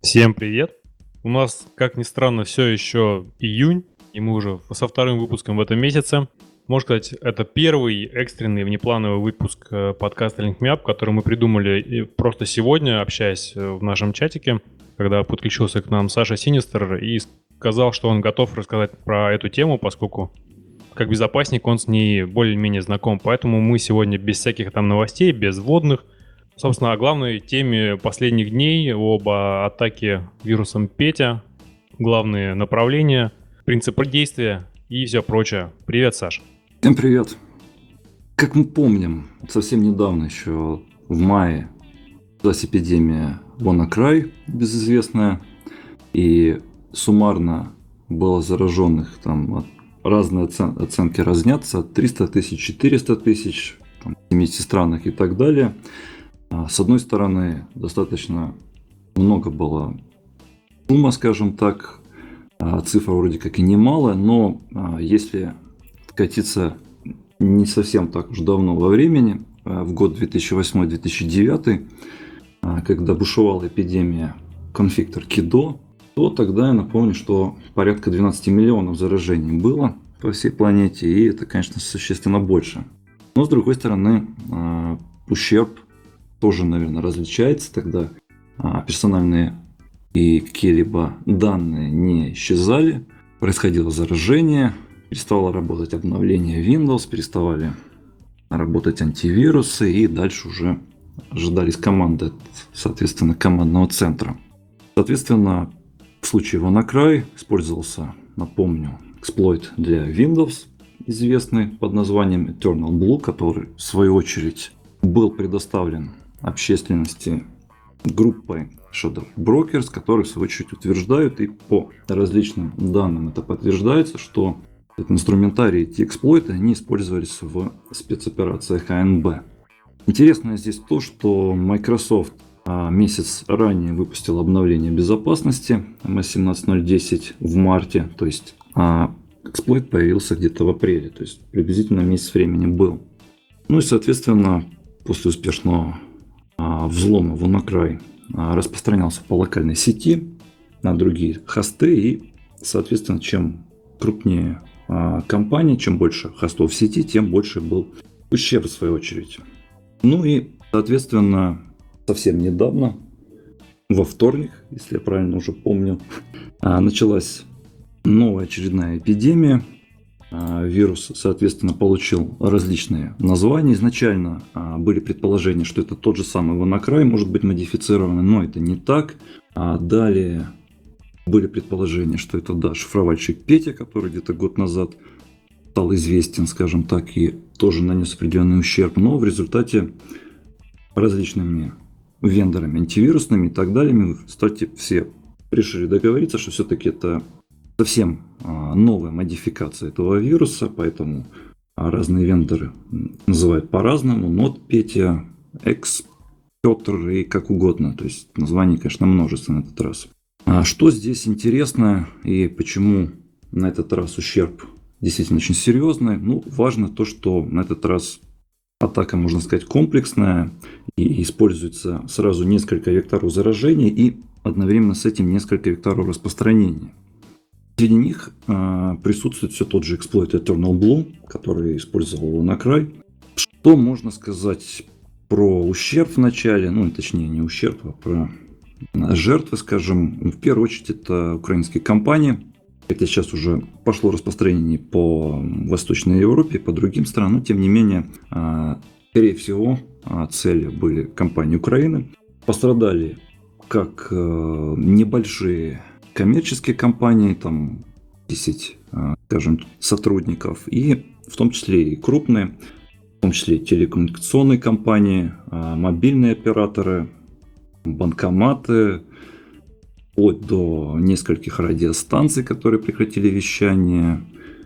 Всем привет! У нас, как ни странно, все еще июнь, и мы уже со вторым выпуском в этом месяце. Можно сказать, это первый экстренный внеплановый выпуск подкаста Link Me Up, который мы придумали просто сегодня, общаясь в нашем чатике, когда подключился к нам Саша Синистер и сказал, что он готов рассказать про эту тему, поскольку как безопасник он с ней более-менее знаком. Поэтому мы сегодня без всяких там новостей, без вводных, собственно, о главной теме последних дней, об атаке вирусом Петя, главные направления, принципы действия и все прочее. Привет, Саш. Всем привет. Как мы помним, совсем недавно, еще в мае, началась эпидемия WannaCry безызвестная, и суммарно было зараженных, там разные оценки разнятся, от 300 тысяч, 400 тысяч, в 70 странах и так далее. С одной стороны, достаточно много было шума, скажем так, цифра вроде как и немалая, но если катиться не совсем так уж давно во времени, в год 2008-2009, когда бушевала эпидемия конфиктор Кидо, то тогда я напомню, что порядка 12 миллионов заражений было по всей планете, и это, конечно, существенно больше. Но, с другой стороны, ущерб тоже, наверное, различается. Тогда персональные и какие-либо данные не исчезали, происходило заражение, перестало работать обновление Windows, переставали работать антивирусы, и дальше уже ожидались команды, соответственно, командного центра. Соответственно, в случае WannaCry использовался, напомню, эксплойт для Windows, известный под названием Eternal Blue, который, в свою очередь, был предоставлен общественности группой Shadow Brokers, которые, в свою очередь, утверждают, и по различным данным это подтверждается, что этот инструментарий, эти эксплойты, они использовались в спецоперациях АНБ. Интересно здесь то, что Microsoft месяц ранее выпустил обновление безопасности MS-17010 в марте, то есть эксплойт появился где-то в апреле, то есть приблизительно месяц времени был. Ну и, соответственно, после успешного взлома WannaCry распространялся по локальной сети на другие хосты, и, соответственно, чем крупнее компания, чем больше хостов в сети, тем больше был ущерб в свою очередь. Ну и, соответственно, совсем недавно, во вторник, если я правильно уже помню, началась новая очередная эпидемия. Вирус, соответственно, получил различные названия. Изначально были предположения, что это тот же самый WannaCry, может быть модифицированный, но это не так. Далее были предположения, что это шифровальщик Петя, который где-то год назад стал известен, скажем так, и тоже нанес определенный ущерб. Но в результате различными вендорами антивирусными и так далее, мы, кстати, все решили договориться, что все-таки это совсем новая модификация этого вируса, поэтому разные вендоры называют по-разному. Нод Петя, Экс, Петр и как угодно. То есть названий, конечно, множество на этот раз. Что здесь интересно и почему на этот раз ущерб действительно очень серьезный? Ну, важно то, что на этот раз атака, можно сказать, комплексная, и используется сразу несколько векторов заражения и одновременно с этим несколько векторов распространения. Среди них присутствует все тот же эксплойт Eternal Blue, который использовал WannaCry. Что можно сказать про ущерб в начале? Ну, точнее, не ущерб, а про жертвы, скажем. В первую очередь, это украинские компании. Это сейчас уже пошло распространение по Восточной Европе, по другим странам. Но, тем не менее, скорее всего, цели были компании Украины. Пострадали как небольшие коммерческие компании, там 10, скажем, сотрудников, и в том числе и крупные, в том числе и телекоммуникационные компании, мобильные операторы, банкоматы, вплоть до нескольких радиостанций, которые прекратили вещание,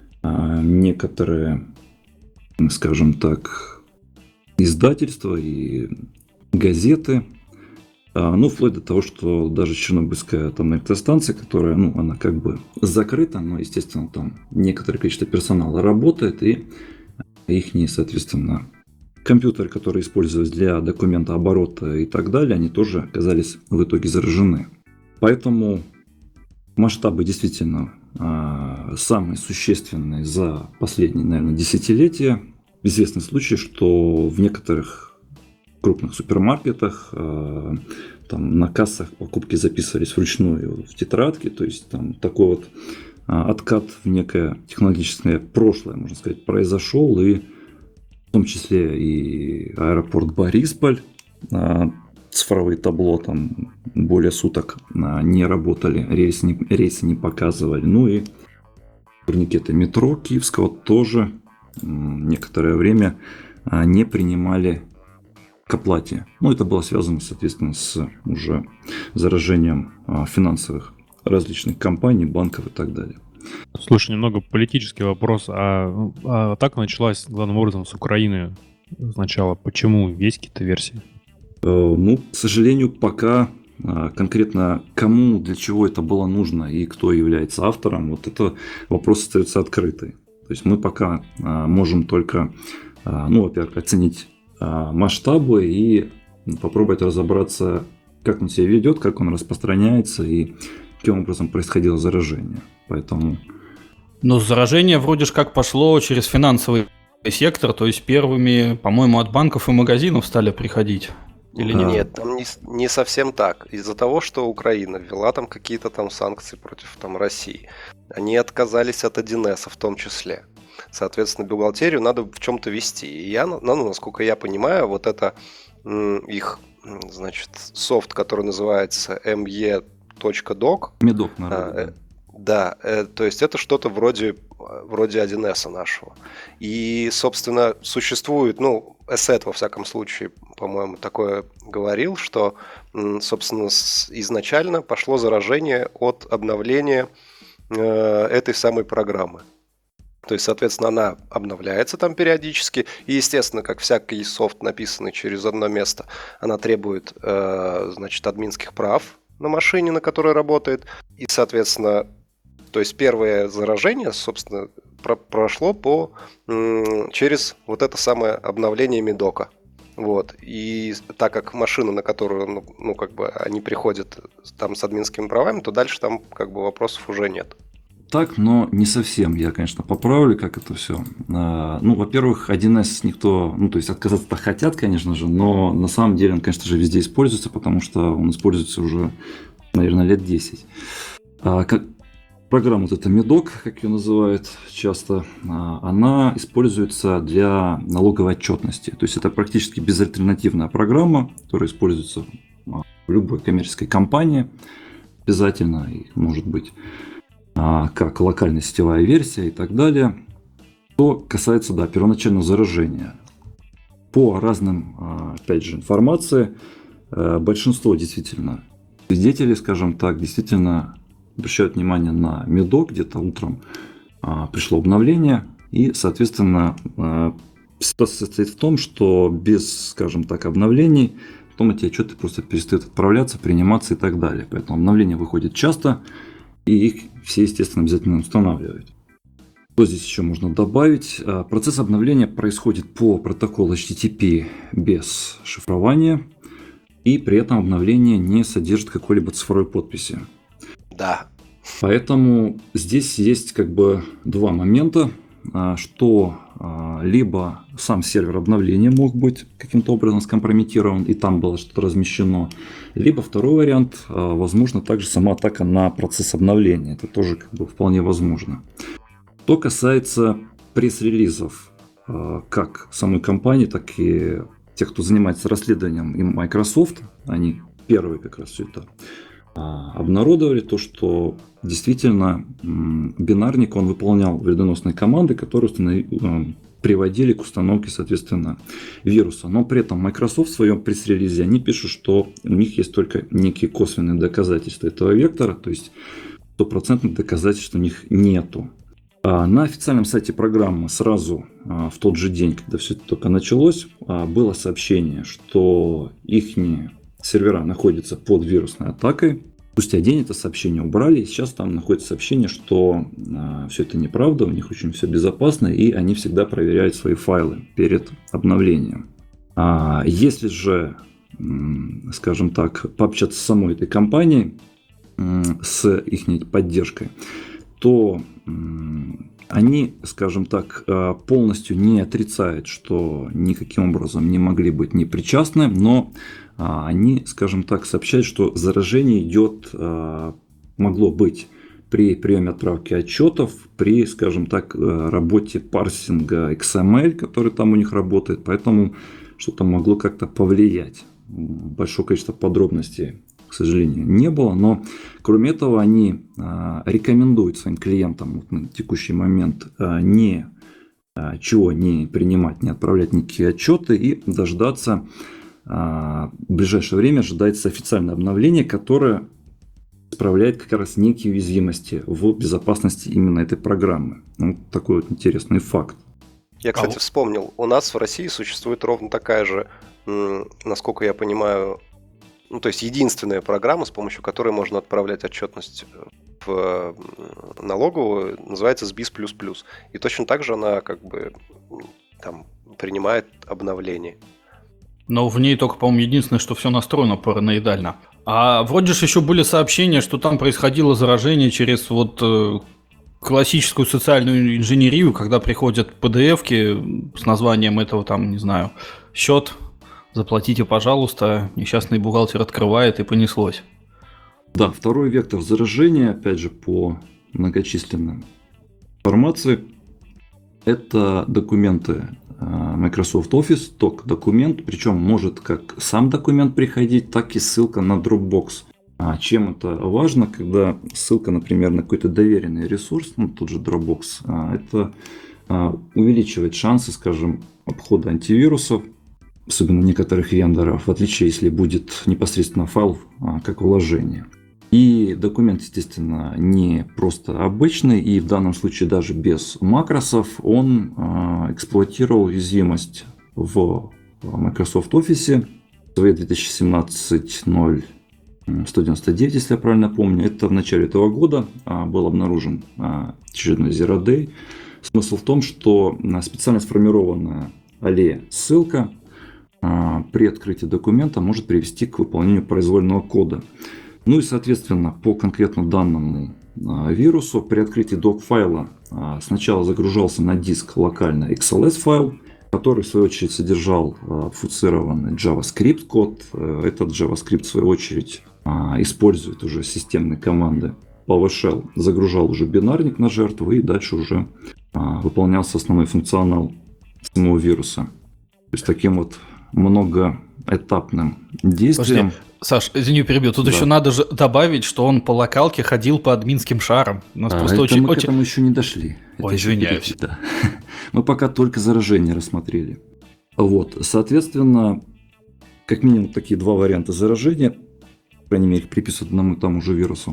некоторые, скажем так, издательства и газеты. Ну, вплоть до того, что даже Чернобыльская атомная электростанция, которая, она как бы закрыта, но, естественно, там некоторое количество персонала работает, и их, соответственно, компьютеры, которые использовались для документооборота и так далее, они тоже оказались в итоге заражены. Поэтому масштабы действительно самые существенные за последние, наверное, десятилетия. Известный случай, что в некоторых крупных супермаркетах там на кассах покупки записывались вручную в тетрадке, то есть там такой вот откат в некое технологическое прошлое, можно сказать, произошел, и в том числе и аэропорт Борисполь, цифровые табло там более суток не работали, рейсы не показывали. Ну и турникеты метро Киевского тоже некоторое время не принимали к оплате. Ну, это было связано, соответственно, с уже заражением финансовых различных компаний, банков и так далее. Слушай, немного политический вопрос. Атака началась главным образом с Украины сначала. Почему? Есть какие-то версии? Ну, к сожалению, пока конкретно кому, для чего это было нужно и кто является автором, вот это вопрос остается открытый. То есть мы пока можем только, ну, во-первых, оценить масштабы и попробовать разобраться, как он себя ведет, как он распространяется и каким образом происходило заражение. Поэтому... Но заражение вроде же как пошло через финансовый сектор, то есть первыми, по-моему, от банков и магазинов стали приходить. Или нет? Нет, там не совсем так. Из-за того, что Украина ввела там какие-то там санкции против там России, они отказались от 1С в том числе. Соответственно, бухгалтерию надо в чем-то вести. И насколько я понимаю, вот это их, значит, софт, который называется me.doc. Медок, наверное. Да, то есть это что-то вроде 1С нашего. И, собственно, существует, Эссет, во всяком случае, по-моему, такое говорил, что, собственно, изначально пошло заражение от обновления этой самой программы. То есть, соответственно, она обновляется там периодически. И, естественно, как всякий софт, написанный через одно место, она требует, значит, админских прав на машине, на которой работает. И, соответственно, то есть первое заражение, собственно, прошло через вот это самое обновление медока. Вот. И так как машина, на которую, они приходят там с админскими правами, то дальше там вопросов уже нет. Так, но не совсем. Я, конечно, поправлю, как это все. Во-первых, 1С никто, то есть отказаться-то хотят, конечно же, но на самом деле он, конечно же, везде используется, потому что он используется уже, наверное, лет 10. Программа вот эта Медок, как ее называют часто, она используется для налоговой отчетности. То есть это практически безальтернативная программа, которая используется в любой коммерческой компании. Обязательно, может быть, как локальная сетевая версия и так далее. Что касается, первоначального заражения. По разным, опять же, информации, большинство действительно свидетелей, скажем так, действительно обращают внимание на Медок, где-то утром пришло обновление, и, соответственно, ситуация состоит в том, что без, скажем так, обновлений потом эти отчеты просто перестают отправляться, приниматься и так далее. Поэтому обновления выходят часто, и их все, естественно, обязательно устанавливают. Что здесь еще можно добавить? Процесс обновления происходит по протоколу HTTP без шифрования, и при этом обновление не содержит какой-либо цифровой подписи. Да. Поэтому здесь есть два момента, что либо сам сервер обновления мог быть каким-то образом скомпрометирован, и там было что-то размещено, либо второй вариант, возможно, также сама атака на процесс обновления. Это тоже вполне возможно. Что касается пресс-релизов как самой компании, так и тех, кто занимается расследованием, и Microsoft, они первые как раз все это обнародовали, то, что действительно бинарник, он выполнял вредоносные команды, которые приводили к установке, соответственно, вируса. Но при этом Microsoft в своем пресс-релизе, они пишут, что у них есть только некие косвенные доказательства этого вектора, то есть стопроцентных доказательств у них нету. На официальном сайте программы сразу в тот же день, когда все это только началось, было сообщение, что их сервера находятся под вирусной атакой. Спустя день это сообщение убрали, и сейчас там находится сообщение, что все это неправда, у них очень все безопасно, и они всегда проверяют свои файлы перед обновлением. Если же, скажем так, пообщаться с самой этой компанией, с их поддержкой, то они, скажем так, полностью не отрицают, что никаким образом не могли быть непричастны, но они, скажем так, сообщают, что заражение идет, могло быть при приеме отправки отчетов, при, скажем так, работе парсинга XML, который там у них работает, поэтому что-то могло как-то повлиять. Большое количество подробностей, к сожалению, не было, но кроме этого они рекомендуют своим клиентам на текущий момент ничего не принимать, не отправлять никакие отчеты и дождаться, в ближайшее время ожидается официальное обновление, которое исправляет как раз некие уязвимости в безопасности именно этой программы. Вот такой вот интересный факт. Я, кстати, вспомнил, у нас в России существует ровно такая же, насколько я понимаю, то есть единственная программа, с помощью которой можно отправлять отчетность в налоговую, называется SBIS++. И точно так же она как бы там принимает обновления. Но в ней только, по-моему, единственное, что все настроено параноидально. А вроде же еще были сообщения, что там происходило заражение через классическую социальную инженерию, когда приходят PDF-ки с названием этого, там, не знаю, счет, заплатите, пожалуйста, несчастный бухгалтер открывает и понеслось. Да, второй вектор заражения, опять же, по многочисленным информации, это документы Microsoft Office, док-документ, причем может как сам документ приходить, так и ссылка на Dropbox. Чем это важно, когда ссылка, например, на какой-то доверенный ресурс, тот же Dropbox, это увеличивает шансы, скажем, обхода антивирусов, особенно некоторых вендоров, в отличие, если будет непосредственно файл как вложение. И документ, естественно, не просто обычный, и в данном случае даже без макросов он эксплуатировал уязвимость в Microsoft Office в 2017.0.199, если я правильно помню. Это в начале этого года был обнаружен очередной Zero Day. Смысл в том, что специально сформированная ссылка при открытии документа может привести к выполнению произвольного кода. Ну и, соответственно, по конкретно данному вирусу при открытии док-файла сначала загружался на диск локально XLS файл, который в свою очередь содержал обфуцированный JavaScript код. Этот JavaScript в свою очередь использует уже системные команды PowerShell, загружал уже бинарник на жертву и дальше уже выполнялся основной функционал самого вируса. То есть таким вот многоэтапным действием. Подожди, Саш, извини, перебью. Тут Да. еще надо же добавить, что он по локалке ходил по админским шарам. У нас просто это очень... мы к этому еще не дошли. Ой, Это еще извиняюсь. впереди, да. Мы пока только заражение рассмотрели. Вот, соответственно, как минимум такие два варианта заражения, по крайней мере, приписывают одному и тому же вирусу.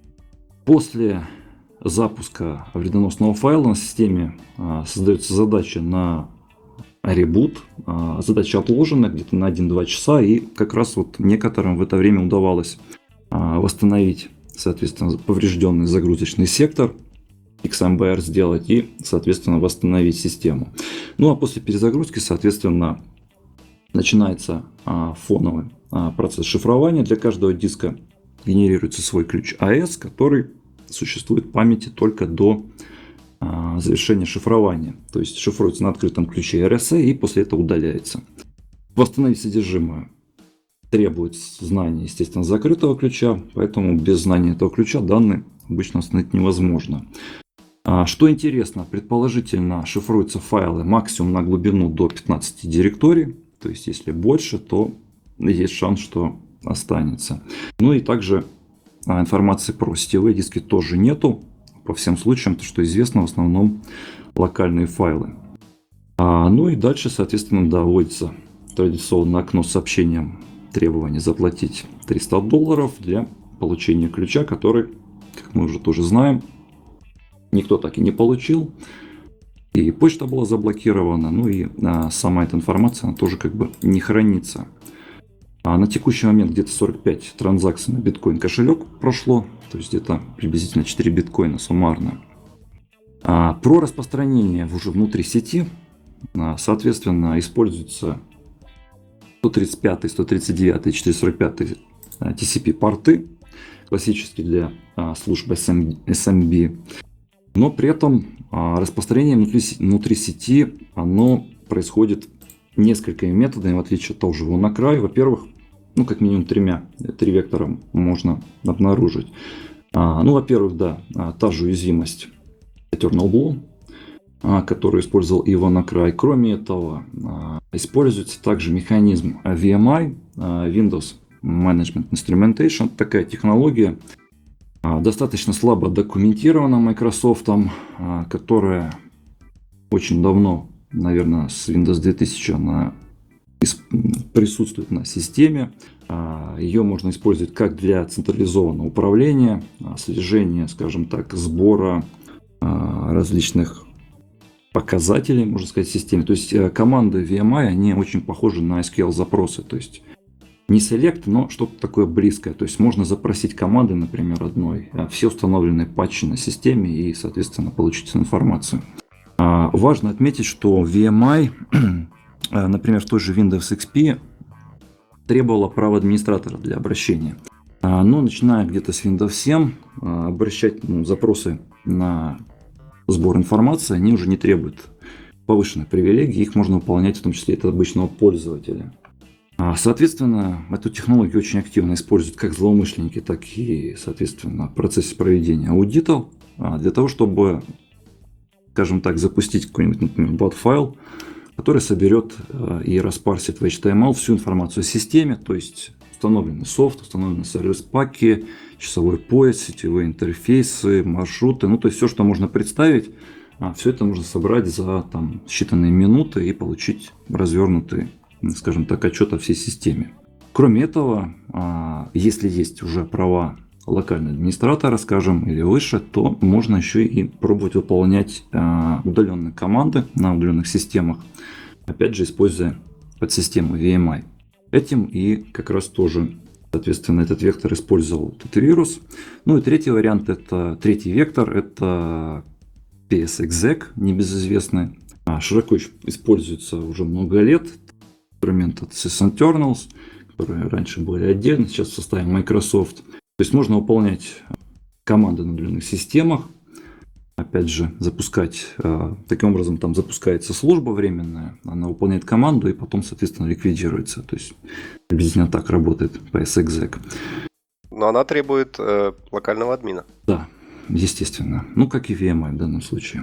После запуска вредоносного файла на системе создается задача на ребут. Задача отложена где-то на 1-2 часа, и как раз вот некоторым в это время удавалось восстановить, соответственно, поврежденный загрузочный сектор, XMBR сделать и, соответственно, восстановить систему. Ну а после перезагрузки, соответственно, начинается фоновый процесс шифрования. Для каждого диска генерируется свой ключ AES, который существует в памяти только до завершения шифрования. То есть шифруется на открытом ключе RSA и после этого удаляется. Восстановить содержимое требует знания, естественно, закрытого ключа, поэтому без знания этого ключа данные обычно восстановить невозможно. Что интересно, предположительно шифруются файлы максимум на глубину до 15 директорий, то есть если больше, то есть шанс, что останется. Ну и также информации про сетевые диски тоже нету. По всем случаям, то, что известно, в основном локальные файлы. Ну и дальше, соответственно, доводится традиционно окно с сообщением требования заплатить $300 для получения ключа, который, как мы уже тоже знаем, никто так и не получил. И почта была заблокирована, ну и сама эта информация, она тоже как бы не хранится. На текущий момент где-то 45 транзакций на биткоин кошелек прошло, то есть где-то приблизительно 4 биткоина суммарно. Про распространение уже внутри сети, соответственно, используются 135, 139, 445 TCP порты, классический для служб SMB. Но при этом распространение внутри сети, оно происходит несколькими методами, в отличие от того же WannaCry. Во-первых, как минимум три вектора можно обнаружить. Во-первых, да, та же уязвимость Eternal Blue, которую использовал и WannaCry. Кроме этого, используется также механизм VMI, Windows Management Instrumentation. Это такая технология, достаточно слабо документирована Microsoft, которая очень давно, наверное, с Windows 2000 она присутствует на системе. Ее можно использовать как для централизованного управления, слежения, скажем так, сбора различных показателей, можно сказать, в системе. То есть команды VMI, они очень похожи на SQL запросы. То есть не select, но что-то такое близкое. То есть можно запросить команды, например, одной, все установленные патчи на системе и, соответственно, получить информацию. Важно отметить, что VMI, например, в той же Windows XP, требовала права администратора для обращения. Но начиная где-то с Windows 7, обращать запросы на сбор информации, они уже не требуют повышенных привилегий, их можно выполнять в том числе и от обычного пользователя. Соответственно, эту технологию очень активно используют как злоумышленники, так и, соответственно, в процессе проведения аудитов, для того, чтобы, скажем так, запустить какой-нибудь, например, бот-файл, который соберет и распарсит в HTML всю информацию о системе, то есть установленный софт, установленные сервис-паки, часовой пояс, сетевые интерфейсы, маршруты, то есть все, что можно представить, все это можно собрать за считанные минуты и получить развернутый, скажем так, отчет о всей системе. Кроме этого, если есть уже права локального администратора, скажем, или выше, то можно еще и пробовать выполнять удаленные команды на удаленных системах, опять же, используя подсистему VMI. Этим и как раз тоже, соответственно, этот вектор использовал этот вирус. И третий вариант, третий вектор, это PSExec, небезызвестный. Широко используется уже много лет. Инструмент от sysinternals, которые раньше были отдельно, сейчас в составе Microsoft. То есть можно выполнять команды на удаленных системах, опять же, запускать, таким образом там запускается служба временная, она выполняет команду и потом, соответственно, ликвидируется. То есть приблизительно так работает PSExec. Но она требует локального админа. Да, естественно. Как и VMI в данном случае.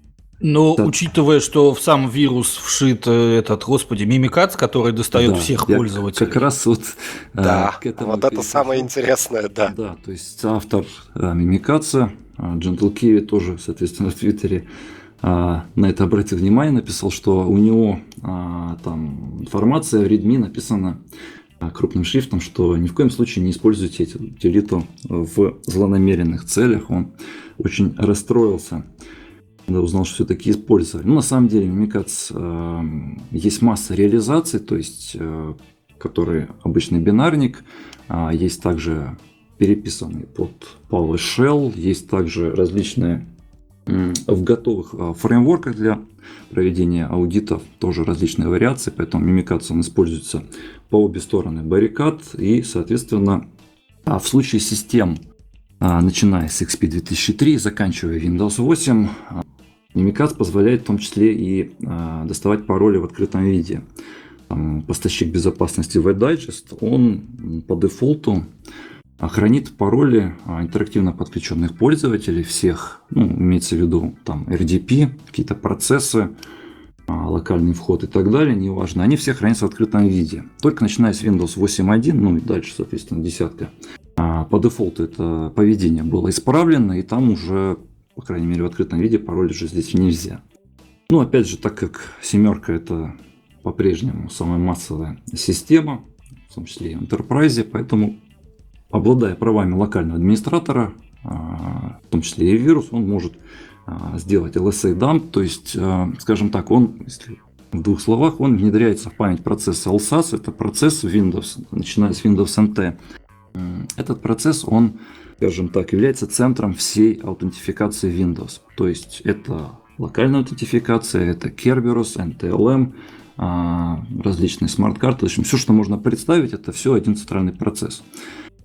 Но Да. учитывая, что в сам вирус вшит Mimikatz, который достает всех пользователей. Как раз Да, к этому вот это самое интересное, да. Да, то есть автор Mimikatz, Gentle Kiwi, тоже, соответственно, в Твиттере на это обратил внимание, написал, что у него там информация в README написана крупным шрифтом, что ни в коем случае не используйте эту утилиту в злонамеренных целях. Он очень расстроился, когда узнал, что все-таки использовали. На самом деле, Mimikatz есть масса реализаций, то есть, который обычный бинарник, есть также переписанный под PowerShell, есть также различные в готовых фреймворках для проведения аудитов, тоже различные вариации, поэтому Mimikatz он используется по обе стороны баррикад, и, соответственно, в случае систем, начиная с XP 2003, заканчивая Windows 8, Mimikatz позволяет в том числе и доставать пароли в открытом виде. Поставщик безопасности WebDigest, он по дефолту хранит пароли интерактивно подключенных пользователей всех, имеется в виду RDP, какие-то процессы, локальный вход и так далее, неважно, они все хранятся в открытом виде. Только начиная с Windows 8.1, и дальше, соответственно, десятка, по дефолту это поведение было исправлено, и там уже, по крайней мере, в открытом виде пароль уже здесь нельзя. Опять же, так как семерка это по-прежнему самая массовая система, в том числе и в Enterprise, поэтому, обладая правами локального администратора, в том числе и вирус, он может сделать LSA dump, то есть, скажем так, он, если в двух словах, он внедряется в память процесса LSAS, это процесс Windows, начиная с Windows NT. Этот процесс, он, скажем так, является центром всей аутентификации Windows, то есть это локальная аутентификация, это Kerberos, NTLM, различные смарт-карты, в общем, все, что можно представить, это все один центральный процесс.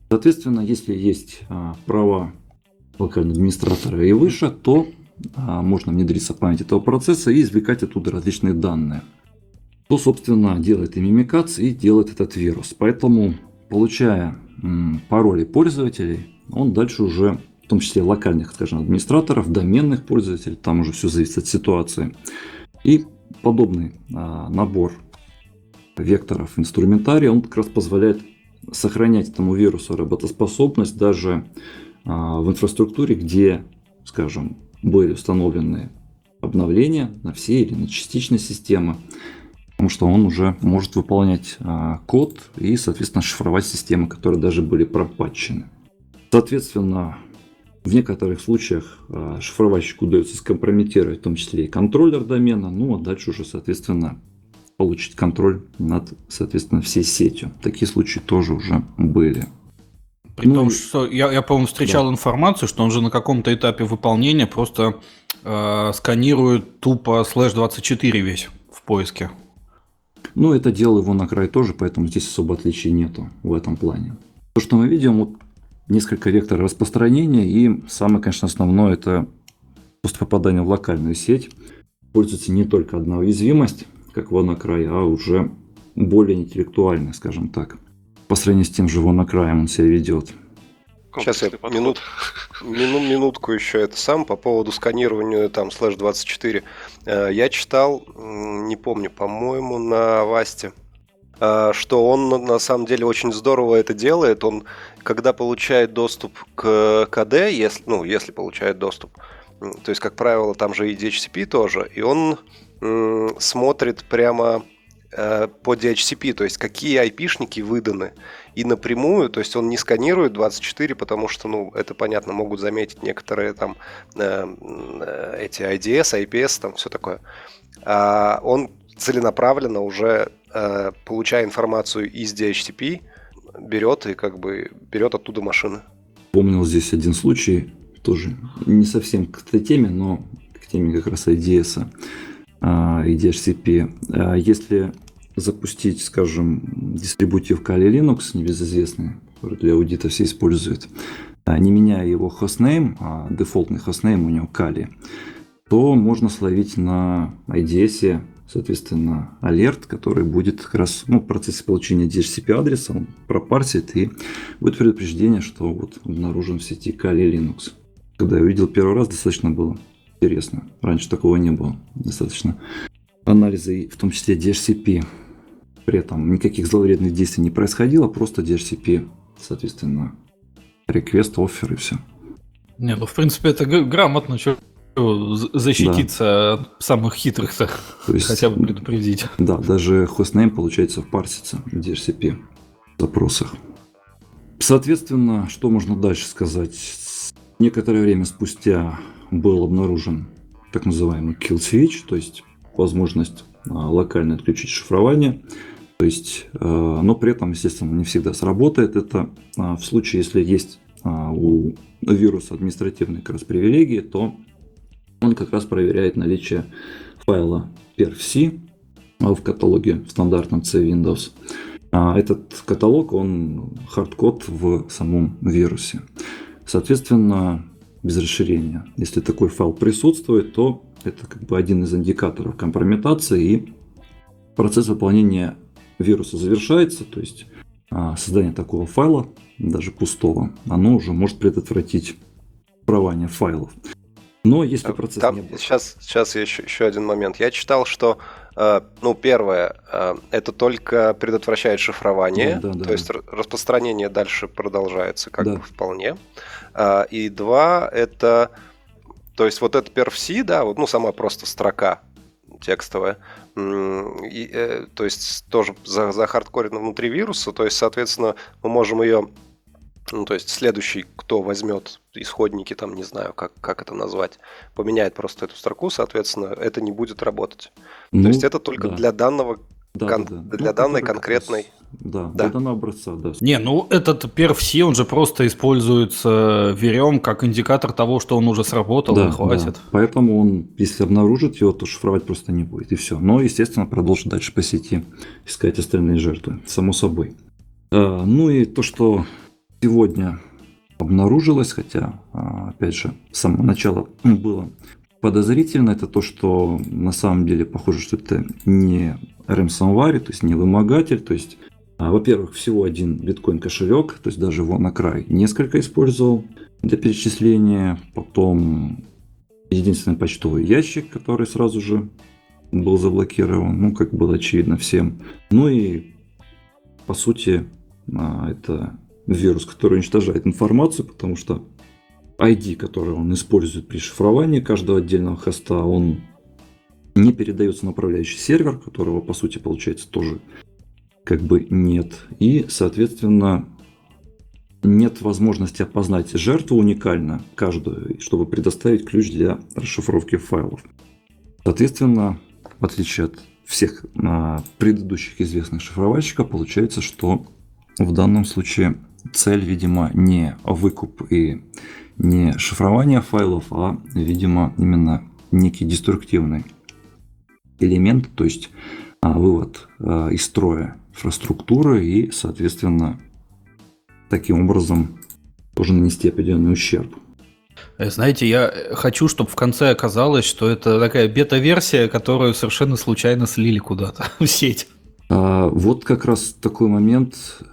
Соответственно, если есть права локального администратора и выше, то можно внедриться в память этого процесса и извлекать оттуда различные данные. Что, собственно, делает и Mimikatz, и делает этот вирус. Поэтому, получая пароли пользователей, он дальше уже, в том числе локальных, скажем, администраторов, доменных пользователей, там уже все зависит от ситуации. И подобный набор векторов инструментария, он как раз позволяет сохранять этому вирусу работоспособность даже в инфраструктуре, где, скажем, были установлены обновления на все или на частичные системы, потому что он уже может выполнять код и, соответственно, шифровать системы, которые даже были пропатчены. Соответственно, в некоторых случаях шифровальщику удается скомпрометировать в том числе и контроллер домена, ну а дальше уже, соответственно, получить контроль над, соответственно, всей сетью. Такие случаи тоже уже были. При том, что я по-моему, встречал информацию, что он же на каком-то этапе выполнения просто сканирует тупо /24 весь в поиске. Ну, это делал его на край тоже, поэтому здесь особо отличий нету в этом плане. То, что мы видим, вот несколько векторов распространения, и самое, конечно, основное, это после попадания в локальную сеть пользуется не только одна уязвимость, как WannaCry, а уже более интеллектуальная, скажем так. По сравнению с тем же WannaCry он себя ведет. Сейчас я минутку еще это сам по поводу сканирования там /24. Я читал, не помню, по-моему, на Авасте, что он на самом деле очень здорово это делает. Он, когда получает доступ к КД, если получает доступ, то есть, как правило, там же и DHCP тоже, и он смотрит прямо по DHCP, то есть какие айпишники выданы, и напрямую, то есть он не сканирует 24, потому что, это понятно, могут заметить некоторые там эти IDS, IPS, там все такое. А он целенаправленно уже, получая информацию из DHCP, берет берет оттуда машины. Помнил здесь один случай, тоже не совсем к этой теме, но к теме как раз IDS и DHCP. Если запустить, скажем, дистрибутив Kali Linux, небезызвестный, который для аудита все используют, не меняя его хостнейм, а дефолтный хостнейм у него Kali, то можно словить на IDS, соответственно, алерт, который будет как раз в процессе получения DHCP адреса, он пропарсит и будет предупреждение, что вот обнаружен в сети Kali Linux. Когда я увидел первый раз, достаточно было интересно. Раньше такого не было. Достаточно анализа, в том числе DHCP. При этом никаких зловредных действий не происходило, просто DHCP, соответственно, request, offer и все. Не, в принципе, это грамотно, что защититься от самых хитрых-то, хотя бы предупредить. Да, даже хостнейм, получается, парсится в DHCP запросах. Соответственно, что можно дальше сказать? Некоторое время спустя был обнаружен так называемый kill switch, то есть возможность локально отключить шифрование. То есть, но при этом, естественно, не всегда сработает. Это в случае, если есть у вируса административные как раз привилегии, то он как раз проверяет наличие файла perf-c в каталоге в стандартном C Windows. Этот каталог, он хардкод в самом вирусе. Соответственно, без расширения. Если такой файл присутствует, то это один из индикаторов компрометации, и процесс выполнения вируса завершается, то есть создание такого файла, даже пустого, оно уже может предотвратить шифрование файлов. Но если процесс не был... Сейчас еще один момент. Я читал, что первое, это только предотвращает шифрование, то есть распространение дальше продолжается вполне. И два, это, то есть вот это perf-c, сама просто строка текстовая, то есть тоже захардкорена внутри вируса, то есть, соответственно, мы можем ее, то есть следующий, кто возьмет исходники, там, не знаю, как это назвать, поменяет просто эту строку, соответственно, это не будет работать. То есть это только для данного, для данной конкретной... для данного образца, да. Не, этот perf-c, он же просто используется верем как индикатор того, что он уже сработал, и хватит. Да. Поэтому он, если обнаружит его, то шифровать просто не будет, и все. Но, естественно, продолжит дальше по сети искать остальные жертвы, само собой. И то, что сегодня обнаружилось, хотя, опять же, с самого начала было подозрительно, это то, что на самом деле похоже, что это не ransomware, то есть не вымогатель, то есть, во-первых, всего один биткоин-кошелек, то есть даже WannaCry несколько использовал для перечисления, потом единственный почтовый ящик, который сразу же был заблокирован, ну, как было очевидно всем. Ну и, по сути, это вирус, который уничтожает информацию, потому что ID, который он использует при шифровании каждого отдельного хоста, он не передается на управляющий сервер, которого, по сути, получается, тоже как бы нет. И, соответственно, нет возможности опознать жертву уникально каждую, чтобы предоставить ключ для расшифровки файлов. Соответственно, в отличие от всех предыдущих известных шифровальщиков, получается, что в данном случае цель, видимо, не выкуп и не шифрование файлов, а, видимо, именно некий деструктивный элемент, то есть вывод из строя инфраструктуры и, соответственно, таким образом тоже нанести определенный ущерб. Знаете, я хочу, чтобы в конце оказалось, что это такая бета-версия, которую совершенно случайно слили куда-то в сеть. Вот как раз такой момент,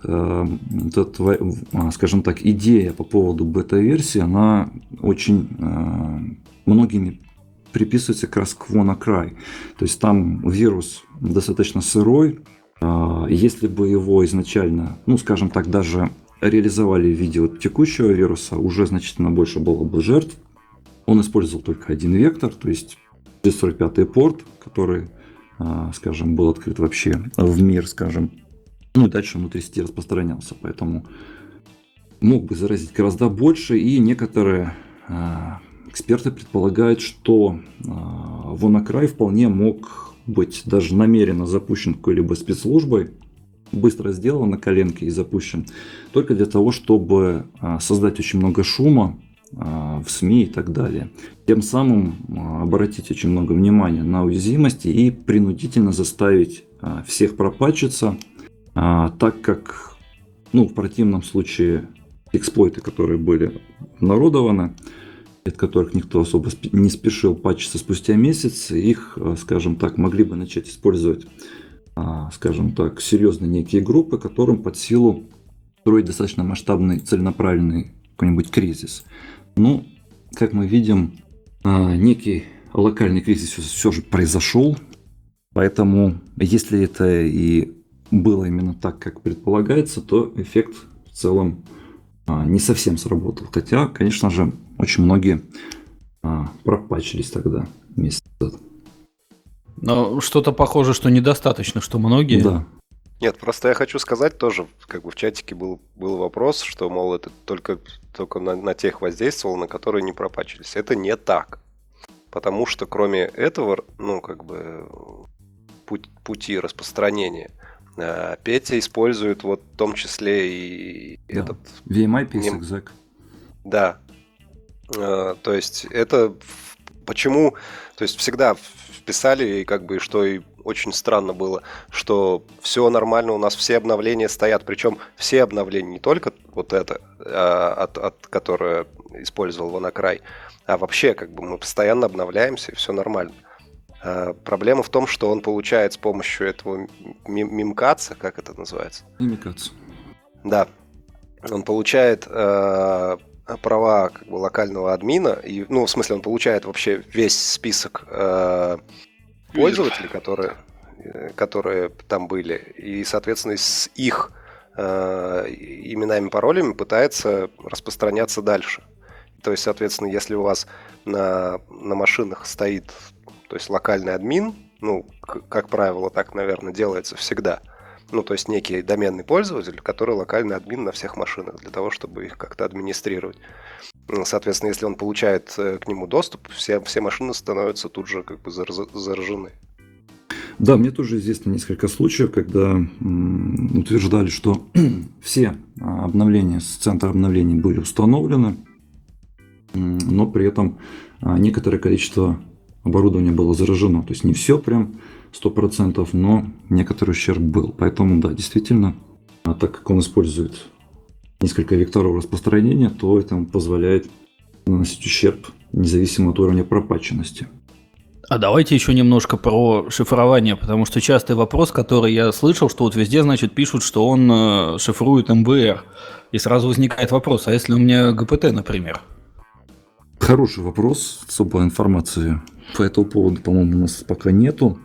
скажем так, идея по поводу бета-версии, она очень многими приписывается как раз к WannaCry. То есть там вирус достаточно сырой. Если бы его изначально, ну скажем так, даже реализовали в виде вот текущего вируса, уже значительно больше было бы жертв. Он использовал только один вектор, то есть 245 порт, который, скажем, был открыт вообще в мир, скажем, ну и дальше внутри сети распространялся, поэтому мог бы заразить гораздо больше, и некоторые эксперты предполагают, что WannaCry вполне мог быть даже намеренно запущен какой-либо спецслужбой, быстро сделан на коленке и запущен только для того, чтобы создать очень много шума в СМИ и так далее. Тем самым обратить очень много внимания на уязвимости и принудительно заставить всех пропатчиться, так как, ну, в противном случае эксплойты, которые были обнародованы, от которых никто особо не спешил патчиться спустя месяц, их, скажем так, могли бы начать использовать, скажем так, серьезные некие группы, которым под силу строить достаточно масштабный, целенаправленный какой-нибудь кризис. Ну, как мы видим, некий локальный кризис все же произошел, поэтому если это и было именно так, как предполагается, то эффект в целом не совсем сработал. Хотя, конечно же, очень многие пропатчились тогда месяц назад. Но что-то похоже, что недостаточно, что многие. Да. Нет, просто я хочу сказать тоже, как бы в чатике был вопрос, что, мол, это только на тех воздействовало, на которые не пропатчились. Это не так. Потому что кроме этого, ну, как бы пути распространения, Петя использует вот в том числе и Да. этот... VMI PSExec. Да. То есть это почему... То есть всегда вписали, и как бы, что и очень странно было, что все нормально, у нас все обновления стоят, причем все обновления, не только вот это, которое использовал WannaCry, а вообще как бы мы постоянно обновляемся, и все нормально. Проблема в том, что он получает с помощью этого мимкаца, как это называется? Мимикац. Да. Он получает права как бы локального админа, и, ну, в смысле, он получает вообще весь список пользователей, которые там были, и, соответственно, с их именами, паролями пытается распространяться дальше. То есть, соответственно, если у вас на машинах стоит, то есть, локальный админ, ну, как правило, так, наверное, делается всегда. Ну, то есть, некий доменный пользователь, который локальный админ на всех машинах, для того, чтобы их как-то администрировать. Соответственно, если он получает к нему доступ, все машины становятся тут же как бы заражены. Да, мне тоже известно несколько случаев, когда утверждали, что все обновления с центра обновлений были установлены, но при этом некоторое количество оборудования было заражено. То есть не все прям 100%, но некоторый ущерб был. Поэтому, да, действительно, так как он использует несколько векторов распространения, то это позволяет наносить ущерб независимо от уровня пропатченности. А давайте еще немножко про шифрование, потому что частый вопрос, который я слышал, что вот везде, значит, пишут, что он шифрует МБР. И сразу возникает вопрос, а если у меня ГПТ, например? Хороший вопрос. Особой информации по этому поводу, по-моему, у нас пока нету.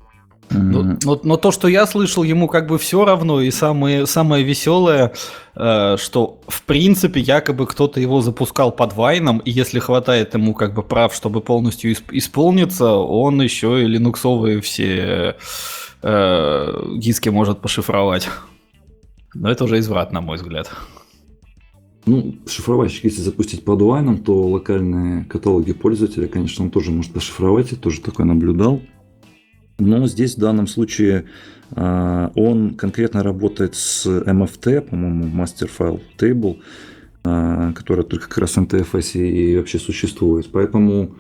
Но то, что я слышал, ему как бы все равно. И самое веселое, что в принципе якобы кто-то его запускал под вайном, и если хватает ему как бы прав, чтобы полностью исполниться, он еще и линуксовые все диски может пошифровать. Но это уже изврат, на мой взгляд. Ну, шифровальщик, если запустить под вайном, то локальные каталоги пользователя, конечно, он тоже может пошифровать, я тоже такое наблюдал. Но здесь в данном случае он конкретно работает с MFT, по-моему, Master File Table, которая только как раз в NTFS и вообще существует. Поэтому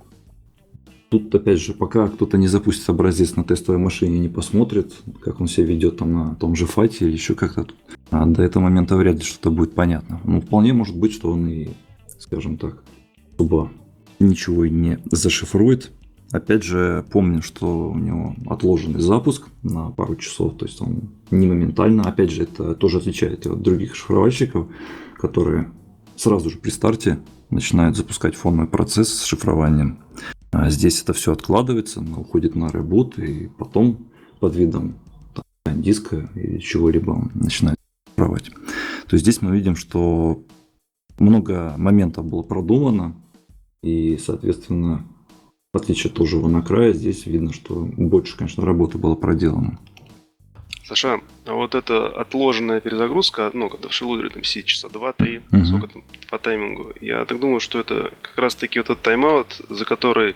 тут, опять же, пока кто-то не запустит образец на тестовой машине и не посмотрит, как он себя ведет там на том же фате или еще как-то, до этого момента вряд ли что-то будет понятно. Ну, вполне может быть, что он и, скажем так, особо ничего и не зашифрует. Опять же, помню, что у него отложенный запуск на пару часов, то есть он не моментально. Опять же, это тоже отличает от других шифровальщиков, которые сразу же при старте начинают запускать фоновый процесс с шифрованием. А здесь это все откладывается, уходит на ребут, и потом под видом диска или чего-либо он начинает шифровать. То есть здесь мы видим, что много моментов было продумано, и, соответственно, в отличие тоже от WannaCry, здесь видно, что больше, конечно, работы было проделано. Саша, а вот эта отложенная перезагрузка, ну, когда в шелудере там сидит часа 2-3, сколько там по таймингу, я так думаю, что это как раз-таки вот этот тайм-аут, за который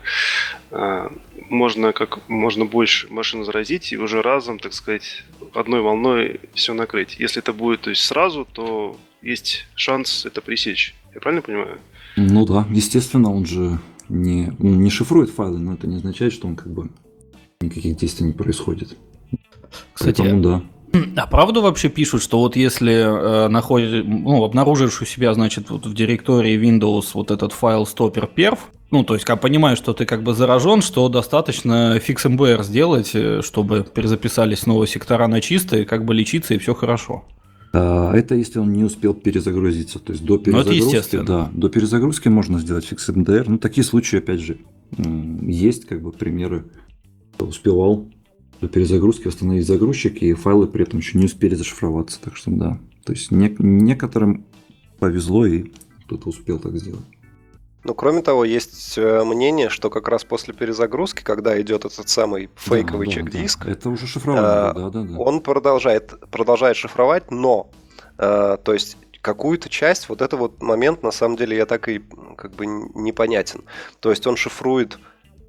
можно как можно больше машин заразить и уже разом, так сказать, одной волной все накрыть. Если это будет, то есть сразу, то есть шанс это пресечь. Я правильно понимаю? Ну да, естественно, он же не шифрует файлы, но это не означает, что он как бы никаких действий не происходит. Кстати, поэтому да. А правду вообще пишут, что вот если обнаружишь у себя, значит, вот в директории Windows вот этот файл stopper perf, ну, то есть, как понимаешь, что ты как бы заражен, что достаточно fixMBR сделать, чтобы перезаписались снова сектора на чистые, как бы лечиться и все хорошо. Это если он не успел перезагрузиться. То есть до перезагрузки, до перезагрузки можно сделать fixMDR. Ну, такие случаи, опять же, есть как бы примеры, кто успевал до перезагрузки восстановить загрузчик, и файлы при этом еще не успели зашифроваться. Так что да. То есть некоторым повезло, и кто-то успел так сделать. Ну, кроме того, есть мнение, что как раз после перезагрузки, когда идет этот самый фейковый чек-диск, это уже шифрование, он продолжает шифровать, но, то есть, какую-то часть, вот это вот момент, на самом деле, я так и как бы непонятен. То есть, он шифрует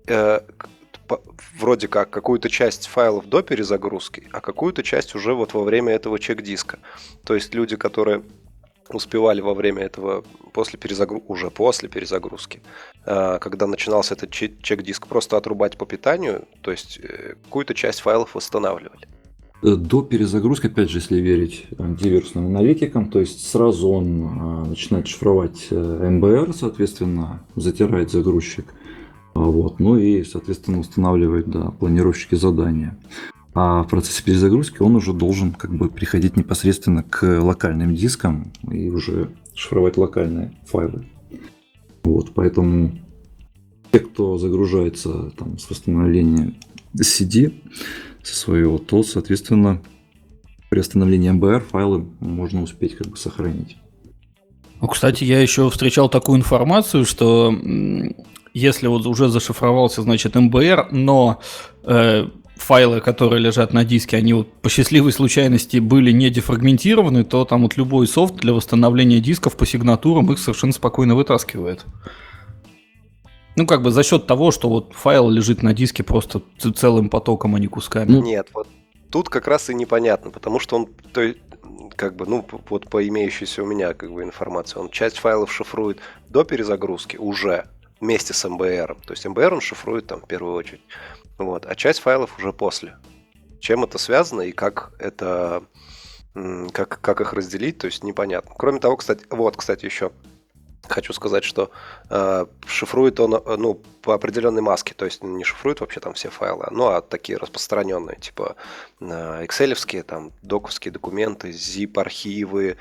вроде как какую-то часть файлов до перезагрузки, а какую-то часть уже вот во время этого чек-диска. То есть, люди, которые успевали во время этого, уже после перезагрузки, когда начинался этот чек-диск, просто отрубать по питанию, то есть какую-то часть файлов восстанавливали. До перезагрузки, опять же, если верить антивирусным аналитикам, то есть сразу он начинает шифровать МБР, соответственно, затирает загрузчик, ну и, соответственно, устанавливает планировщики задания. А в процессе перезагрузки он уже должен как бы переходить непосредственно к локальным дискам и уже шифровать локальные файлы. Поэтому те, кто загружается там с восстановления CD со своего, то, соответственно, при восстановлении MBR файлы можно успеть как бы сохранить. Ну, кстати, я еще встречал такую информацию, что если вот уже зашифровался, значит, MBR, но файлы, которые лежат на диске, они вот по счастливой случайности были не дефрагментированы, то там вот любой софт для восстановления дисков по сигнатурам их совершенно спокойно вытаскивает. Ну, как бы за счет того, что вот файл лежит на диске просто целым потоком, а не кусками. Нет, вот тут как раз и непонятно, потому что он, как бы, вот по имеющейся у меня как бы информации, он часть файлов шифрует до перезагрузки уже вместе с MBR. То есть MBR он шифрует там в первую очередь. А часть файлов уже после. Чем это связано и как это как их разделить, то есть непонятно. Кроме того, кстати, еще хочу сказать, что шифрует он, по определенной маске, то есть не шифрует вообще там все файлы, а такие распространенные, типа экселевские, там, доковские документы, zip-архивы,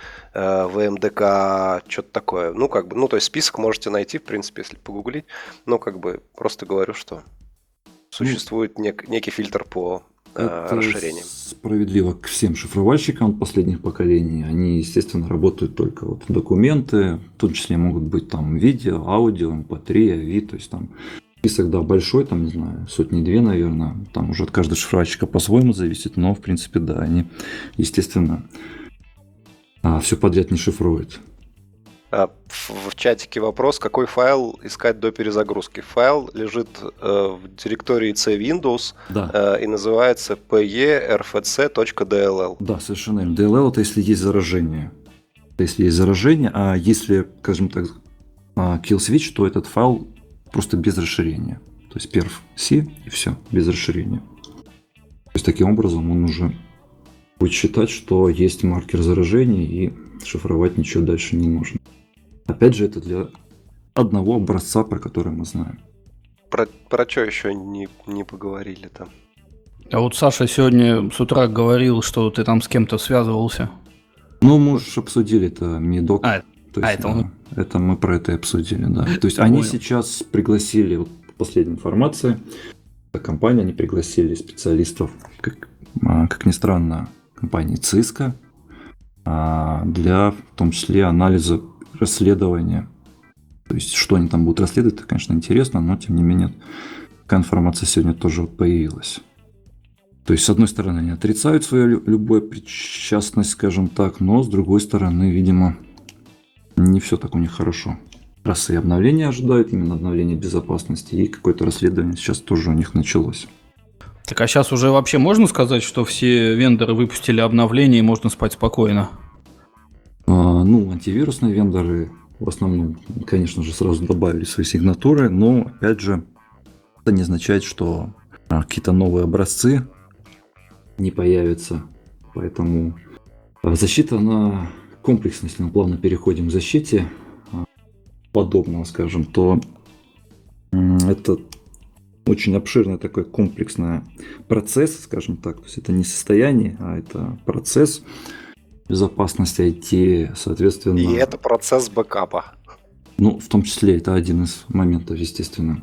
VMDK, что-то такое. То есть список можете найти, в принципе, если погуглить. Просто говорю, что существует некий фильтр по расширением. Справедливо к всем шифровальщикам последних поколений. Они, естественно, работают только документы, в том числе могут быть там видео, аудио, MP3, AV, то есть там список, да, большой, там, не знаю, сотни-две, наверное, там уже от каждого шифровальщика по-своему зависит, но, в принципе, да, они, естественно, все подряд не шифруют. В чатике вопрос, какой файл искать до перезагрузки. Файл лежит в директории C Windows, да. И называется pe.rfc.dll. Да, совершенно верно. DLL — это если есть заражение. А если, скажем так, kill switch, то этот файл просто без расширения. То есть perf C и все, без расширения. То есть таким образом он уже будет считать, что есть маркер заражения, и шифровать ничего дальше не нужно. Опять же, это для одного образца, про который мы знаем. Про что еще не поговорили там? А вот Саша сегодня с утра говорил, что ты там с кем-то связывался. Мы уже обсудили это Медок. Это мы про это и обсудили, да. То есть они сейчас пригласили, вот по последней информации, компания, они пригласили специалистов, как ни странно, компании Cisco, для, в том числе, анализа расследования. То есть, что они там будут расследовать, это, конечно, интересно, но, тем не менее, такая информация сегодня тоже появилась. То есть, с одной стороны, они отрицают свою любую причастность, скажем так, но, с другой стороны, видимо, не все так у них хорошо. Раз и обновление ожидают, именно обновление безопасности, и какое-то расследование сейчас тоже у них началось. Так а сейчас уже вообще можно сказать, что все вендоры выпустили обновление и можно спать спокойно? Антивирусные вендоры в основном, конечно же, сразу добавили свои сигнатуры, но, опять же, это не означает, что какие-то новые образцы не появятся. Поэтому защита, она комплексная. Если мы плавно переходим к защите подобного, скажем, то это очень обширный такой комплексный процесс, скажем так. То есть это не состояние, а это процесс безопасности IT, соответственно. И это процесс бэкапа. В том числе это один из моментов, естественно.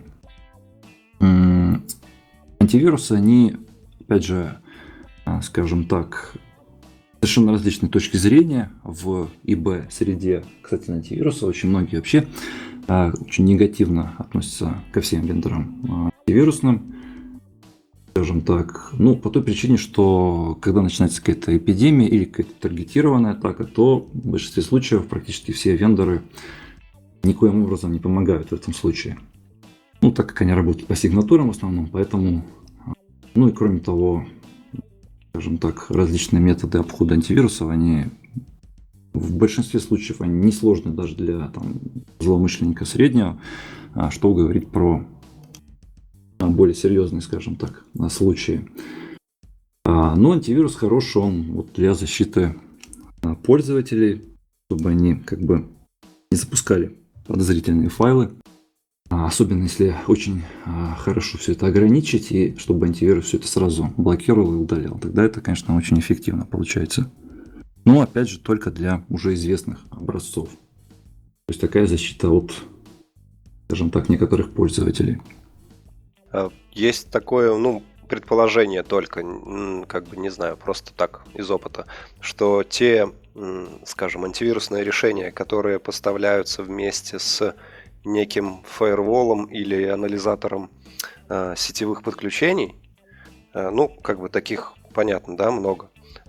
Антивирусы, они, опять же, скажем так, совершенно различные точки зрения в ИБ среде. Кстати, антивирусы очень многие вообще очень негативно относятся ко всем вендорам антивирусным. Скажем так, по той причине, что когда начинается какая-то эпидемия или какая-то таргетированная атака, то в большинстве случаев практически все вендоры никоим образом не помогают в этом случае. Так как они работают по сигнатурам в основном, поэтому, и кроме того, скажем так, различные методы обхода антивирусов, они в большинстве случаев они несложны даже для злоумышленника среднего, что говорит про более серьезные, скажем так, случаи. Но антивирус хороший, он для защиты пользователей, чтобы они не запускали подозрительные файлы. Особенно если очень хорошо все это ограничить, и чтобы антивирус все это сразу блокировал и удалял. Тогда это, конечно, очень эффективно получается. Но, опять же, только для уже известных образцов. То есть такая защита от, скажем так, некоторых пользователей. Есть такое, предположение только, не знаю, просто так из опыта, что те, скажем, антивирусные решения, которые поставляются вместе с неким фаерволом или анализатором сетевых подключений, таких, понятно, да, много,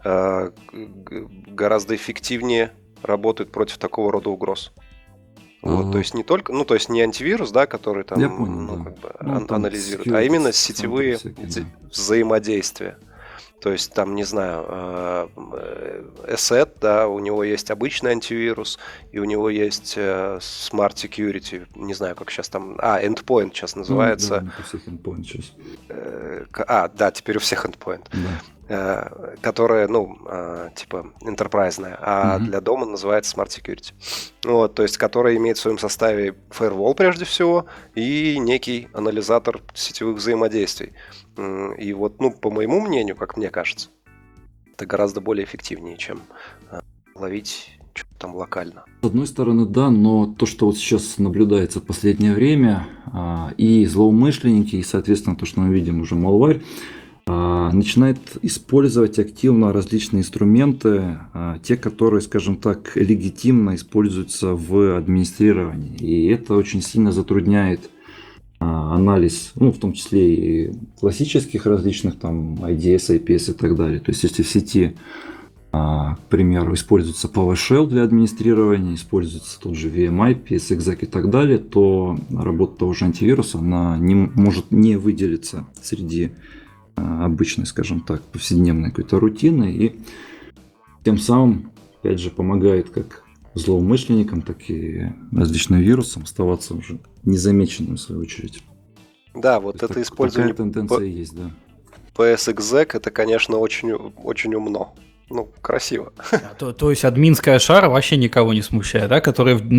гораздо эффективнее работают против такого рода угроз. То есть не только, то есть не антивирус, да, который там, анализирует, а именно сетевые взаимодействия. То есть там, не знаю, Asset, да, у него есть обычный антивирус, и у него есть Smart Security, не знаю, как сейчас там, Endpoint сейчас называется. У всех Endpoint сейчас. Да, теперь у всех Endpoint. которая, типа, enterprise, а для дома называется Smart Security. Вот, то есть, которая имеет в своем составе firewall прежде всего и некий анализатор сетевых взаимодействий. И вот, по моему мнению, как мне кажется, это гораздо более эффективнее, чем ловить что-то там локально. С одной стороны, да, но то, что вот сейчас наблюдается в последнее время, и злоумышленники, и, соответственно, то, что мы видим уже малварь, начинает использовать активно различные инструменты, те, которые, скажем так, легитимно используются в администрировании. И это очень сильно затрудняет анализ, в том числе и классических различных там IDS, IPS и так далее. То есть, если в сети, к примеру, используется PowerShell для администрирования, используется тот же VMI, PSExec и так далее, то работа того же антивируса, она может не выделиться среди обычной, скажем так, повседневной какой-то рутины, и тем самым, опять же, помогает как злоумышленникам, так и различным вирусам оставаться уже незамеченным в свою очередь. Да, вот это использование такая тенденция есть, да. PSExec, это, конечно, очень, очень умно. Красиво. То есть админская шара вообще никого не смущает, да? Которая в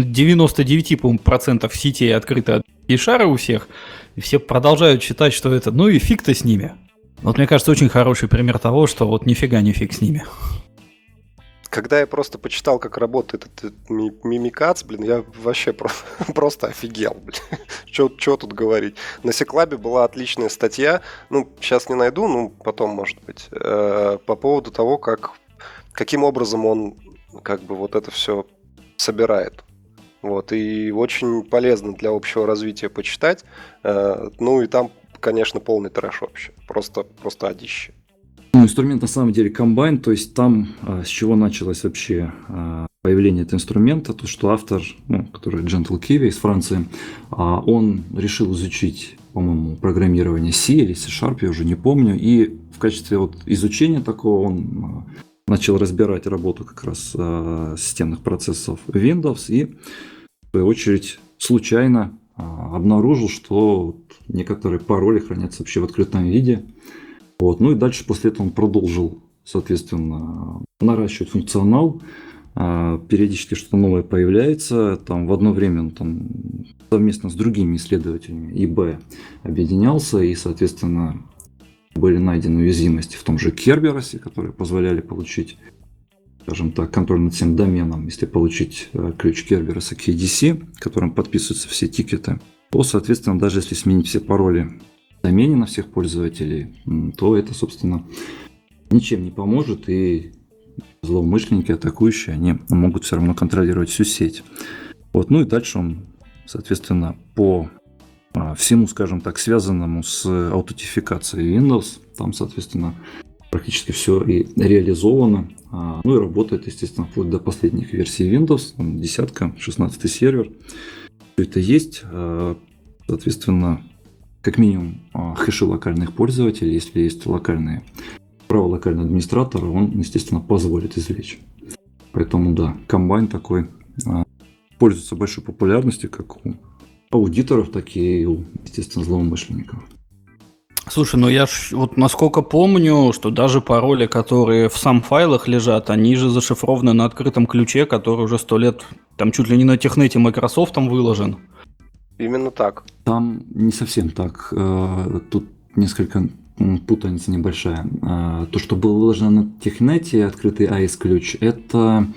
99% сетей открыта и шары у всех, и все продолжают считать, что это, и фиг-то с ними. Вот мне кажется, очень хороший пример того, что вот нифига не фиг с ними. Когда я просто почитал, как работает этот Mimikatz, я вообще просто офигел, Что тут говорить. На Секлабе была отличная статья, сейчас не найду, потом, может быть, по поводу того, каким образом он вот это все собирает. Вот, и очень полезно для общего развития почитать. И там, конечно, полный трэш вообще. Просто одище. Инструмент на самом деле комбайн, то есть там с чего началось вообще появление этого инструмента, то что автор, который Gentle Kiwi из Франции, он решил изучить, по-моему, программирование C или C-Sharp, я уже не помню, и в качестве изучения такого он начал разбирать работу как раз системных процессов Windows и, в свою очередь, случайно обнаружил, что некоторые пароли хранятся вообще в открытом виде. И дальше после этого он продолжил, соответственно, наращивать функционал. Периодически что-то новое появляется. Там в одно время он там совместно с другими исследователями ИБ объединялся, и, соответственно, были найдены уязвимости в том же Kerberos, которые позволяли получить, скажем так, контроль над всем доменом. Если получить ключ Kerberos KDC, которым подписываются все тикеты, то, соответственно, даже если сменить все пароли в домене на всех пользователей, то это, собственно, ничем не поможет, и злоумышленники, атакующие, они могут все равно контролировать всю сеть. И дальше он, соответственно, по всему, скажем так, связанному с аутентификацией Windows, там, соответственно, практически все и реализовано. И работает, естественно, вплоть до последних версий Windows, 10, 16 сервер. Все это есть, соответственно, как минимум хэши локальных пользователей, если есть локальные право локального администратора, он, естественно, позволит извлечь. Поэтому, да, комбайн такой пользуется большой популярностью как у аудиторов, так и у, естественно, злоумышленников. Слушай, я вот насколько помню, что даже пароли, которые в сам файлах лежат, они же зашифрованы на открытом ключе, который уже 100 лет, там чуть ли не на технете Microsoft выложен. Именно так. Там не совсем так. Тут несколько путаница небольшая. То, что было выложено на технете, открытый AES-ключ, это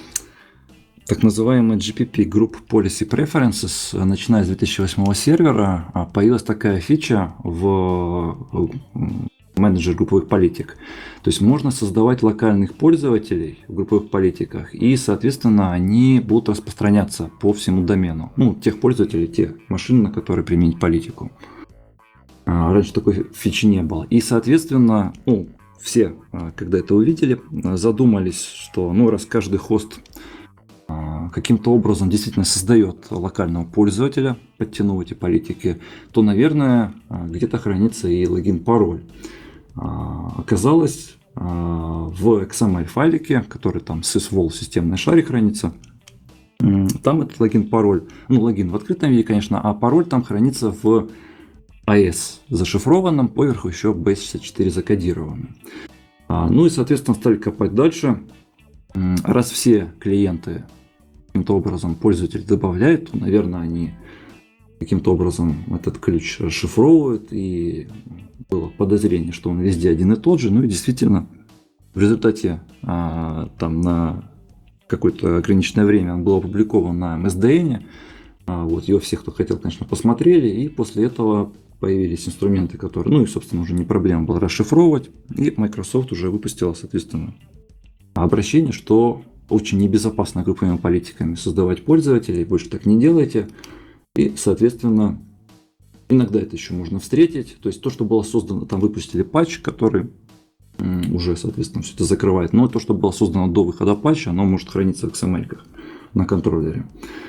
так называемый GPP Group Policy Preferences. Начиная с 2008 сервера появилась такая фича в менеджер групповых политик. То есть можно создавать локальных пользователей в групповых политиках, и, соответственно, они будут распространяться по всему домену. Тех пользователей, тех машин, на которые применить политику. Раньше такой фичи не было. И, соответственно, все, когда это увидели, задумались, что раз каждый хост каким-то образом действительно создает локального пользователя, подтянув эти политики, то, наверное, где-то хранится и логин-пароль. Оказалось, в XML-файлике, который там sysvol в системной шаре хранится, там этот логин-пароль, логин в открытом виде, конечно, а пароль там хранится в AES зашифрованном, поверху еще base64 закодированным. Ну и, соответственно, стали копать дальше. Раз все клиенты каким-то образом пользователь добавляет, то, наверное, они каким-то образом этот ключ расшифровывают, и было подозрение, что он везде один и тот же. Ну и действительно, в результате там на какое-то ограниченное время он был опубликован на MSDN. Вот, его все, кто хотел, конечно, посмотрели, и после этого появились инструменты, которые, ну и, собственно, уже не проблема было расшифровывать, и Microsoft уже выпустила, соответственно, обращение, что очень небезопасно групповыми политиками создавать пользователей, больше так не делайте. И, соответственно, иногда это еще можно встретить. То есть то, что было создано, там выпустили патч, который уже, соответственно, все это закрывает. Но то, что было создано до выхода патча, оно может храниться в XML-ках на контроллере.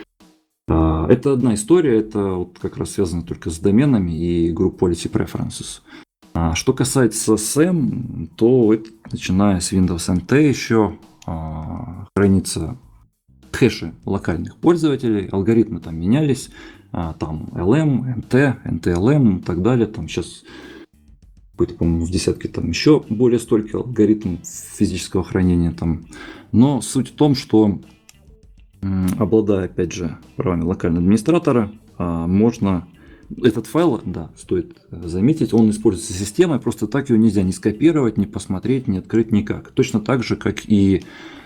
Это одна история, это вот как раз связано только с доменами и Group Policy Preferences. Что касается SAM, то это, начиная с Windows NT еще хранится хэши локальных пользователей, алгоритмы там менялись, там LM, NT, NTLM и так далее. Там сейчас какой-то, по-моему, в десятке там еще более столько алгоритмов физического хранения там. Но суть в том, что обладая, опять же, правами локального администратора, можно этот файл, да, стоит заметить, он используется системой, просто так его нельзя ни скопировать, ни посмотреть, ни открыть никак. Точно так же, как и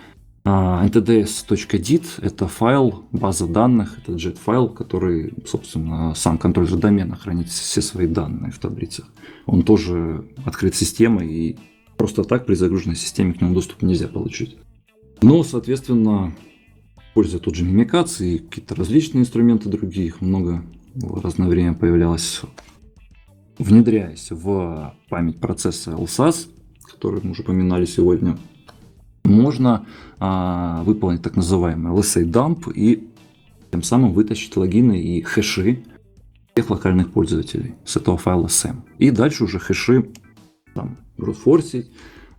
ntds.dit, это файл, база данных, это JET-файл, который, собственно, сам контроллер домена хранит все свои данные в таблицах. Он тоже открыт системой, и просто так при загруженной системе к нему доступ нельзя получить. Но, соответственно, используя тот же Mimikatz и какие-то различные инструменты другие, их много в разное время появлялось, внедряясь в память процесса LSASS, который мы уже упоминали сегодня, можно выполнить так называемый LSA dump и тем самым вытащить логины и хэши всех локальных пользователей с этого файла SAM. И дальше уже хэши там брутфорсить,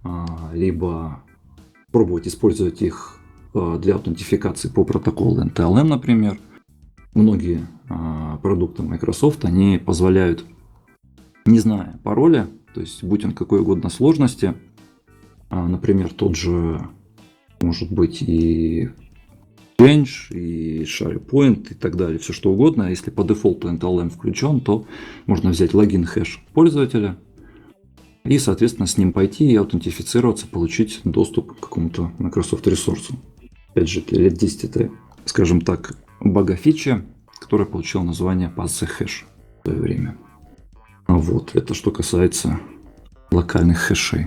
либо пробовать использовать их для аутентификации по протоколу NTLM, например. Многие продукты Microsoft, они позволяют, не зная пароля, то есть будь он какой угодно сложности, например, тот же, может быть, и Change, и SharePoint, и так далее, все что угодно. Если по дефолту NTLM включен, то можно взять логин хэш пользователя и, соответственно, с ним пойти и аутентифицироваться, получить доступ к какому-то Microsoft ресурсу. Опять же, лет 10 это, скажем так, бага-фича, которая получила название PassHash в свое время. Вот, это что касается локальных хэшей.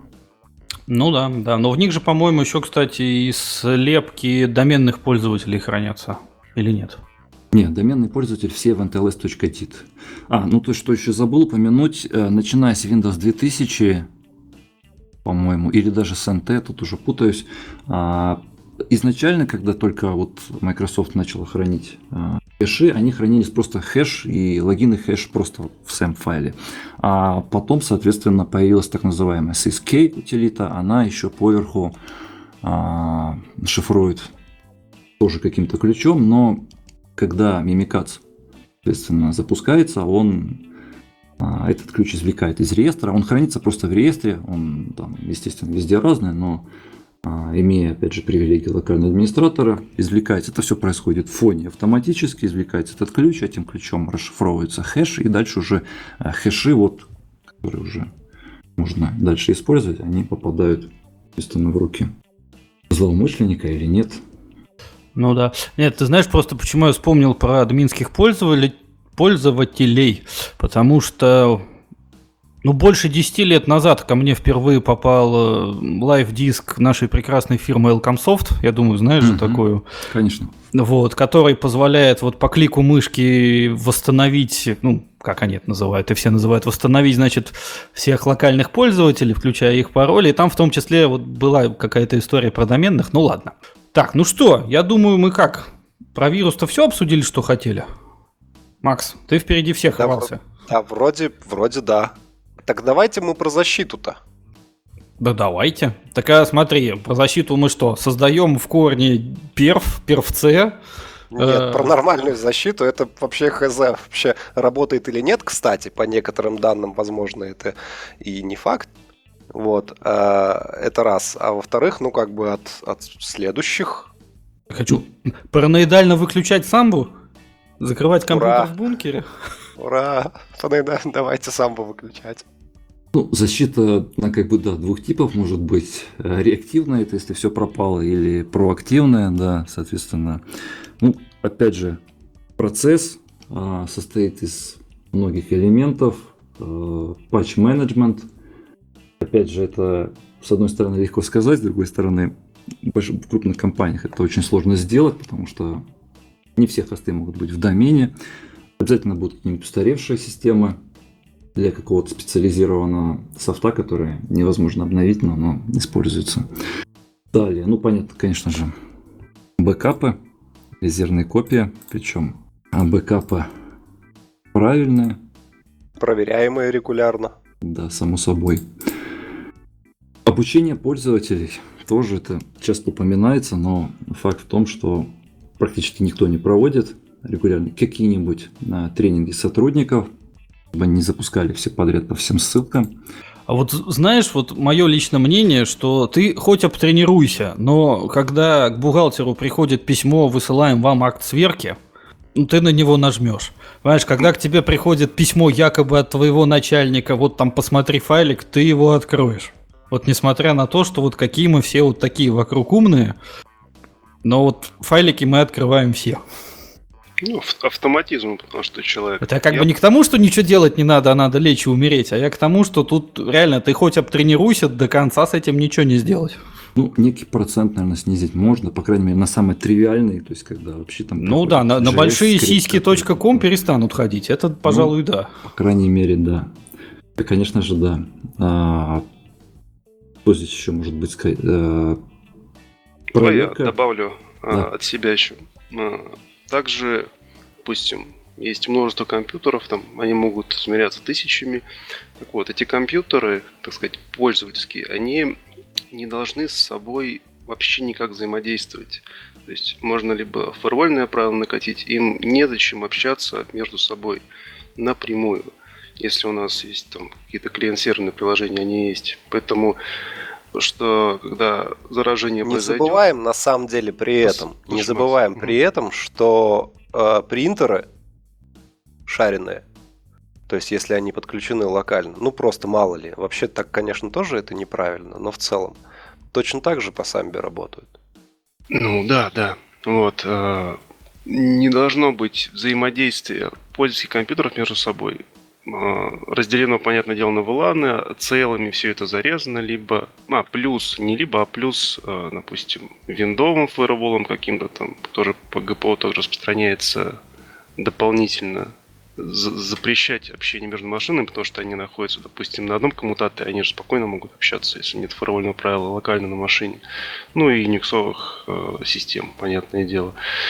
Ну да, да. Но в них же, по-моему, еще, кстати, и слепки доменных пользователей хранятся. Или нет? Нет, доменный пользователь все в ntls.dit. Ну то, что еще забыл упомянуть, начиная с Windows 2000, по-моему, или даже с NT, тут уже путаюсь, изначально, когда только вот Microsoft начала хранить хэши, они хранились просто хэш и логин и хэш просто в SAM-файле. А потом, соответственно, появилась так называемая SysK утилита, она еще поверху шифрует тоже каким-то ключом, но когда Mimikatz, соответственно, запускается, он этот ключ извлекает из реестра, он хранится просто в реестре, он там, естественно, везде разный, но имея, опять же, привилегии локального администратора, извлекается, это все происходит в фоне автоматически, извлекается этот ключ, этим ключом расшифровывается хэш, и дальше уже хэши, вот, которые уже можно дальше использовать, они попадают, естественно, в руки злоумышленника или нет. Ну да. Нет, ты знаешь, просто почему я вспомнил про админских пользователей, потому что больше 10 лет назад ко мне впервые попал лайв-диск нашей прекрасной фирмы Elcomsoft, я думаю, знаешь же такую. Конечно. Вот, который позволяет вот по клику мышки восстановить, как они это называют, и все называют восстановить, значит, всех локальных пользователей, включая их пароли, и там в том числе вот была какая-то история про доменных, ладно. Так, что, я думаю, мы про вирус-то все обсудили, что хотели? Макс, ты впереди всех рвался. Да, вроде да. Так давайте мы про защиту-то. Да давайте. Так смотри, про защиту мы что, создаем в корне перфце? Нет, про нормальную защиту это вообще хз, вообще работает или нет, кстати, по некоторым данным, возможно, это и не факт. Вот, это раз. А во-вторых, ну, как бы от следующих... Хочу параноидально выключать самбу? Закрывать компьютер Ура! в бункере? Ура! Давайте самбо выключать. Ну, защита на как бы, да, двух типов может быть. Реактивная, это если все пропало, или проактивная, да, соответственно. Ну, опять же, процесс состоит из многих элементов. Патч-менеджмент. Опять же, это, с одной стороны, легко сказать, с другой стороны, в крупных компаниях это очень сложно сделать, потому что не все хосты могут быть в домене. Обязательно будут какие-нибудь устаревшие системы для какого-то специализированного софта, который невозможно обновить, но оно используется. Далее, ну, понятно, конечно же, бэкапы, резервные копии, причем бэкапы правильные. Проверяемые регулярно. Да, само собой. Обучение пользователей тоже это часто упоминается, но факт в том, что практически никто не проводит регулярно какие-нибудь тренинги сотрудников, чтобы они не запускали все подряд по всем ссылкам. А вот знаешь, вот мое личное мнение, что ты хоть обтренируйся, но когда к бухгалтеру приходит письмо, высылаем вам акт сверки, ну, ты на него нажмешь. Понимаешь, когда к тебе приходит письмо якобы от твоего начальника, вот там посмотри файлик, ты его откроешь. Вот несмотря на то, что вот какие мы все вот такие вокруг умные, но вот файлики мы открываем все. Ну, автоматизм, потому что человек... Это как бы не к тому, что ничего делать не надо, а надо лечь и умереть, а я к тому, что тут реально ты хоть обтренируйся, до конца с этим ничего не сделать. Ну, некий процент, наверное, снизить можно, по крайней мере, на самые тривиальные, то есть, когда вообще там... Ну да, на большие сиськи.ком перестанут ходить, это, пожалуй, ну, да. По крайней мере, да. Да, конечно же, да. Что здесь еще может быть сказать? Проверка. Я добавлю да. От себя еще. Также, допустим, есть множество компьютеров, там они могут измеряться тысячами. Так вот, эти компьютеры, так сказать, пользовательские, они не должны с собой вообще никак взаимодействовать. То есть можно либо фаервольное правило накатить, им незачем общаться между собой напрямую. Если у нас есть там какие-то клиент-серверные приложения, они есть. Поэтому что когда заражение произойдет... Не забываем на самом деле при этом, что принтеры шаренные, то есть если они подключены локально, ну просто мало ли, вообще так, конечно, тоже это неправильно, но в целом точно так же по самбе работают. Ну да. Вот. Не должно быть взаимодействия пользовательских компьютеров между собой. Разделено, понятное дело, на VLAN, целыми все это зарезано, либо плюс, допустим, виндовым фаерволом каким-то там, тоже по ГПО тоже распространяется дополнительно, запрещать общение между машинами, потому что они находятся, допустим, на одном коммутаторе, они же спокойно могут общаться, если нет фаервольного правила локально на машине. Ну и юниксовых систем, понятное дело.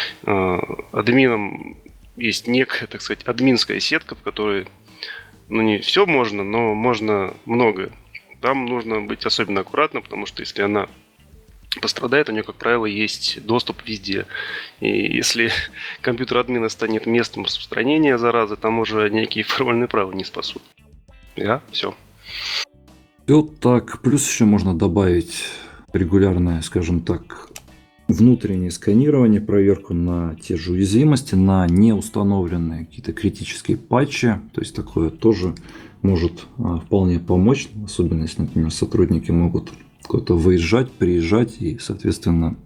Админам есть некая, так сказать, админская сетка, в которой ну, не все можно, но можно много. Там нужно быть особенно аккуратным, потому что если она пострадает, у нее, как правило, есть доступ везде. И если компьютер админа станет местом распространения заразы, там уже некие фаервольные правила не спасут. Да, все. Все так. Плюс еще можно добавить регулярное, скажем так, внутреннее сканирование, проверку на те же уязвимости, на неустановленные какие-то критические патчи. То есть такое тоже может вполне помочь, особенно если, например, сотрудники могут куда-то выезжать, приезжать и, соответственно,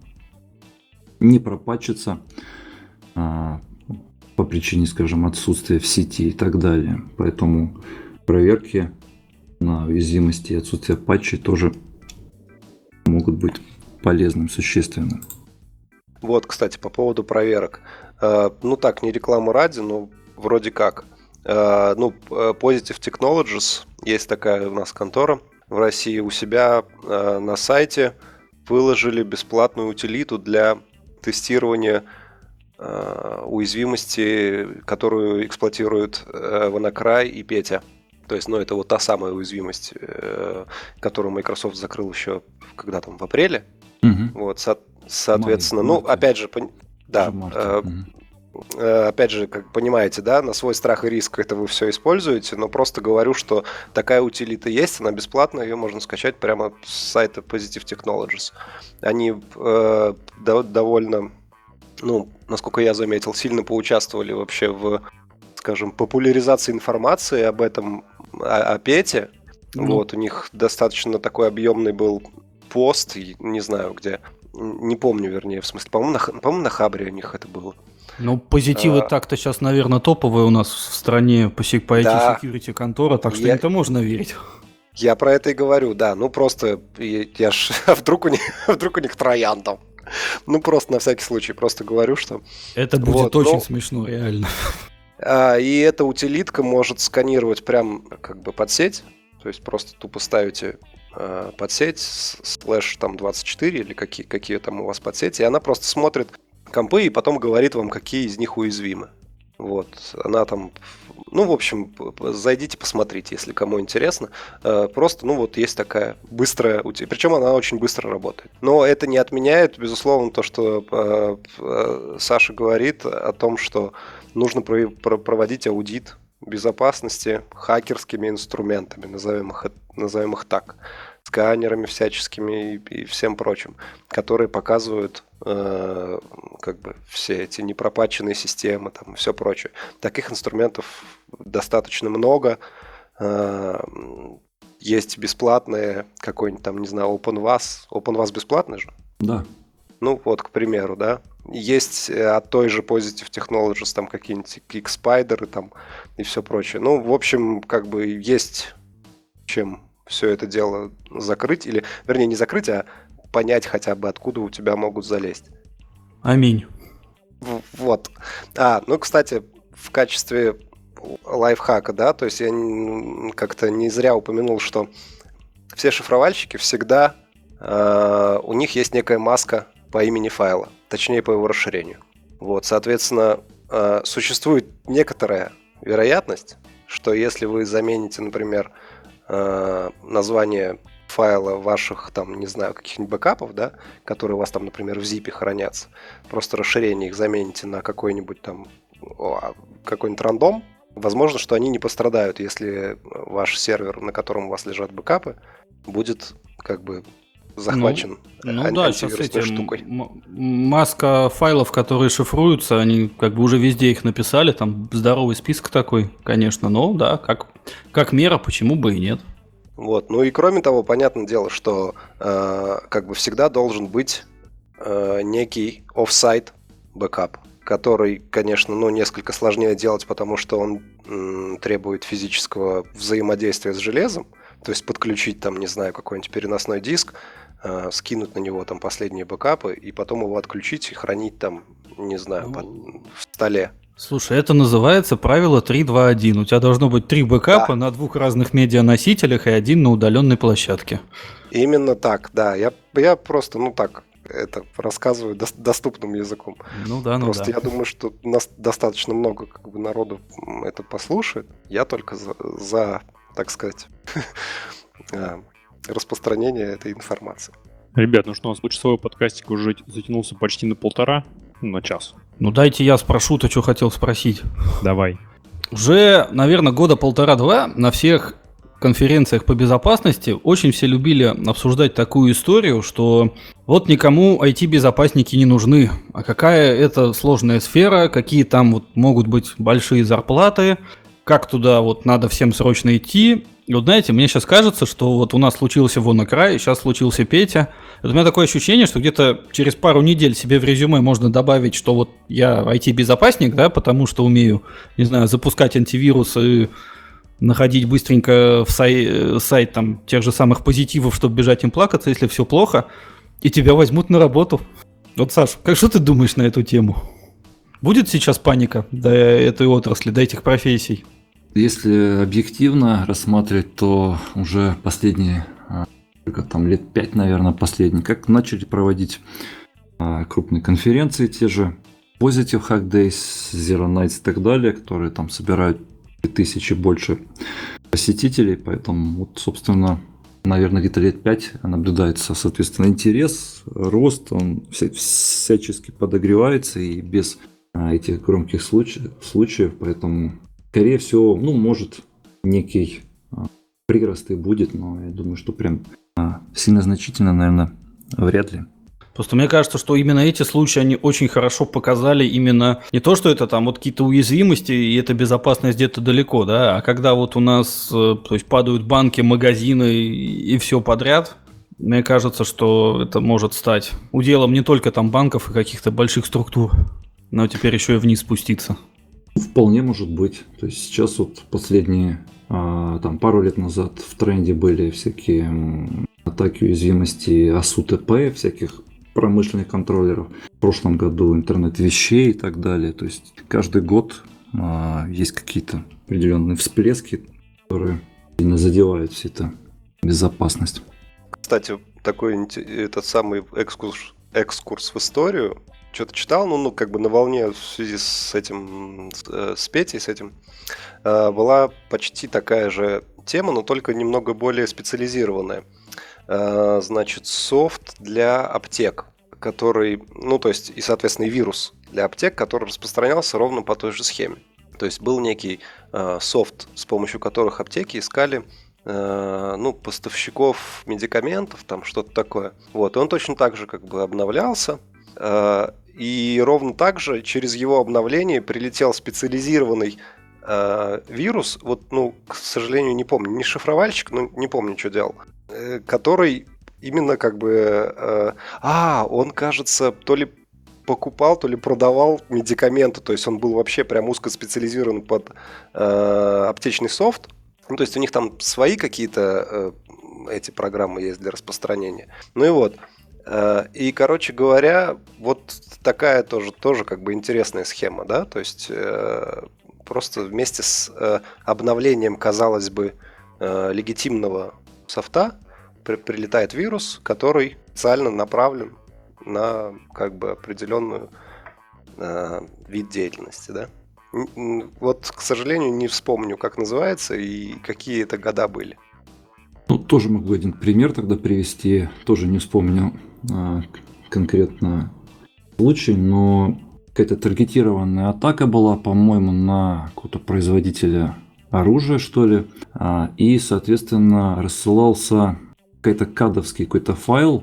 не пропатчиться по причине, скажем, отсутствия в сети и так далее. Поэтому проверки на уязвимости и отсутствие патчей тоже могут быть полезным, существенным. Вот, кстати, по поводу проверок. Ну так, не реклама ради, но вроде как. Ну, Positive Technologies, есть такая у нас контора в России, у себя на сайте выложили бесплатную утилиту для тестирования уязвимости, которую эксплуатируют WannaCry и Петя. То есть, ну, это вот та самая уязвимость, которую Microsoft закрыл еще когда там в апреле. Угу. Вот, соответственно, ну, опять же, да, опять же, как понимаете, да, на свой страх и риск это вы все используете, но просто говорю, что такая утилита есть, она бесплатная, ее можно скачать прямо с сайта Positive Technologies. Они довольно, насколько я заметил, сильно поучаствовали вообще в, скажем, популяризации информации об этом, о Пете. Вот, у них достаточно такой объемный был пост, не знаю где, не помню, вернее, в смысле, по-моему, на Хабре у них это было. Позитивы так-то сейчас, наверное, топовые у нас в стране по IT-security контора, так что им-то можно верить. Я про это и говорю, да. Просто я ж вдруг у них троян там. Просто на всякий случай, просто говорю, что... Это будет очень смешно, реально. И эта утилитка может сканировать прям как бы под сеть. То есть просто тупо ставите под сеть /24 или какие там у вас подсети, и она просто смотрит компы и потом говорит вам, какие из них уязвимы. Вот. Она там... в общем, зайдите, посмотрите, если кому интересно. Просто, есть такая быстрая утилитка. Причем она очень быстро работает. Но это не отменяет, безусловно, то, что Саша говорит о том, что нужно проводить аудит безопасности хакерскими инструментами, назовем их так, сканерами всяческими и всем прочим, которые показывают все эти непропатченные системы там, и все прочее. Таких инструментов достаточно много. Есть бесплатные, какой-нибудь там, не знаю, OpenVAS. OpenVAS бесплатный же? Да. К примеру, да. Есть от той же Positive Technologies там какие-нибудь X-Spider там и все прочее. В общем, есть чем все это дело закрыть, или, вернее, не закрыть, а понять хотя бы, откуда у тебя могут залезть. Аминь. Вот. Кстати, в качестве лайфхака, да, то есть я как-то не зря упомянул, что все шифровальщики всегда, у них есть некая маска по имени файла, точнее по его расширению. Вот, соответственно, существует некоторая вероятность, что если вы замените, например, название файла ваших, там, не знаю, каких-нибудь бэкапов, да, которые у вас там, например, в zip хранятся, просто расширение их замените на какой-нибудь рандом, возможно, что они не пострадают, если ваш сервер, на котором у вас лежат бэкапы, будет захвачен антивирусной штукой. Маска файлов, которые шифруются, они уже везде их написали, там здоровый список такой, конечно, но да, как мера, почему бы и нет. Вот. И кроме того, понятное дело, что всегда должен быть некий офсайт бэкап, который, конечно, несколько сложнее делать, потому что он требует физического взаимодействия с железом, то есть подключить там, не знаю, какой-нибудь переносной диск, скинуть на него там последние бэкапы и потом его отключить и хранить там, не знаю, в столе. Слушай, это называется правило 3-2-1. У тебя должно быть 3 бэкапа на 2 разных медианосителях и 1 на удаленной площадке. Именно так, да. Я просто, это рассказываю доступным языком. Просто я думаю, что нас достаточно много народу это послушает. Я только за так сказать, распространение этой информации. Ребят, у нас получасовой подкастик уже затянулся почти на 1,5, на час. Дайте я спрошу то, что хотел спросить. Давай. Уже, наверное, 1.5-2 на всех конференциях по безопасности очень все любили обсуждать такую историю, что вот никому IT-безопасники не нужны, а какая это сложная сфера, какие там могут быть большие зарплаты, как туда надо всем срочно идти. И знаете, мне сейчас кажется, что у нас случился WannaCry, сейчас случился Петя. У меня такое ощущение, что где-то через пару недель себе в резюме можно добавить, что я IT-безопасник, да, потому что умею, не знаю, запускать антивирус и находить быстренько в сайт там тех же самых позитивов, чтобы бежать им плакаться, если все плохо, и тебя возьмут на работу. Саш, что ты думаешь на эту тему? Будет сейчас паника до этой отрасли, до этих профессий? Если объективно рассматривать, то уже последние, лет 5, наверное, как начали проводить крупные конференции, те же Positive Hack Days, Zero Nights и так далее, которые там собирают 1000 больше посетителей, поэтому, собственно, наверное, где-то лет 5 наблюдается, соответственно, интерес, рост, он всячески подогревается, и без этих громких случаев, поэтому, скорее всего, может, некий прирост и будет, но я думаю, что прям сильно значительно, наверное, вряд ли. Просто мне кажется, что именно эти случаи, они очень хорошо показали именно не то, что это там вот какие-то уязвимости, и эта безопасность где-то далеко, да, а когда вот у нас, то есть падают банки, магазины и все подряд, мне кажется, что это может стать уделом не только там банков и каких-то больших структур, но теперь еще и вниз спуститься. Вполне может быть. То есть сейчас вот последние, пару лет назад в тренде были всякие атаки, уязвимости АСУ-ТП, всяких промышленных контроллеров. В прошлом году интернет вещей и так далее. То есть каждый год есть какие-то определенные всплески, которые сильно задевают всю эту безопасность. Кстати, такой этот самый экскурс в историю. Что-то читал, на волне в связи с этим, с Петей, с этим, была почти такая же тема, но только немного более специализированная. Значит, софт для аптек, который, и, соответственно, и вирус для аптек, который распространялся ровно по той же схеме. То есть был некий софт, с помощью которых аптеки искали поставщиков медикаментов, там что-то такое. Вот, и он точно так же обновлялся. И ровно так же через его обновление прилетел специализированный вирус, к сожалению, не помню, не шифровальщик, но не помню, что делал, который именно он, кажется, то ли покупал, то ли продавал медикаменты, то есть он был вообще прям узкоспециализирован под аптечный софт. То есть у них там свои какие-то эти программы есть для распространения. И, короче говоря, вот такая тоже интересная схема, да, то есть просто вместе с обновлением, казалось бы, легитимного софта прилетает вирус, который специально направлен на определенную вид деятельности, да. Вот, к сожалению, не вспомню, как называется и какие это года были. Тоже могу один пример тогда привести, тоже не вспомню конкретно случай, но какая-то таргетированная атака была, по-моему, на какого-то производителя оружия, что ли, и, соответственно, рассылался кадовский какой-то файл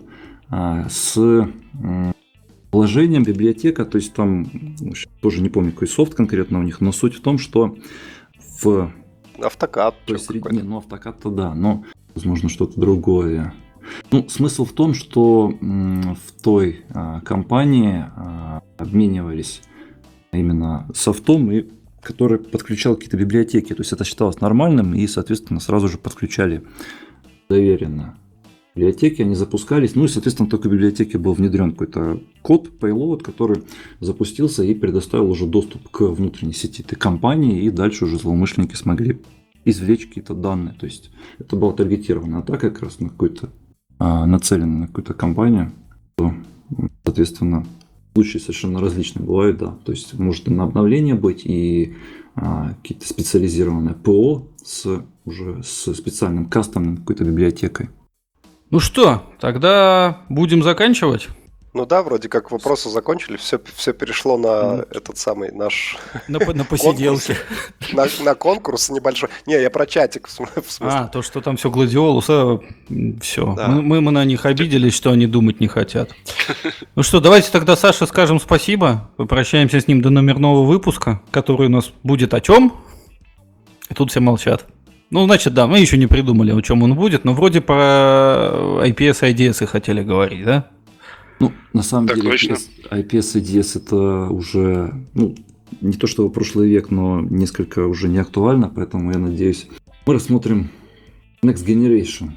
с вложением библиотека, то есть там, тоже не помню, какой софт конкретно у них, но суть в том, что в... Автокад. Автокад-то да, но, возможно, что-то другое. Смысл в том, что в той компании обменивались именно софтом, который подключал какие-то библиотеки. То есть это считалось нормальным, и, соответственно, сразу же подключали доверенно библиотеки, они запускались. И, соответственно, только в библиотеке был внедрен какой-то код, payload, который запустился и предоставил уже доступ к внутренней сети этой компании, и дальше уже злоумышленники смогли извлечь какие-то данные. То есть это была таргетированная атака как раз на какой-то нацелены на какую-то компанию, то, соответственно, случаи совершенно различные бывают, да. То есть может и на обновление быть, и какие-то специализированные ПО с специальным кастомным какой-то библиотекой. Ну что, тогда будем заканчивать? Да, вроде как вопросы закончили, все перешло на этот самый наш... На посиделке. На конкурс небольшой. Не, я про чатик, в смысле. То, что там все гладиолуса, все. Да. Мы на них обиделись, что они думать не хотят. Ну что, давайте тогда Саше скажем спасибо. Попрощаемся с ним до номерного выпуска, который у нас будет о чем? И тут все молчат. Значит, да, мы еще не придумали, о чем он будет, но вроде про IPS и IDS хотели говорить, да? На самом деле, IPS и IDS это уже, не то чтобы прошлый век, но несколько уже не актуально, поэтому я надеюсь, мы рассмотрим Next Generation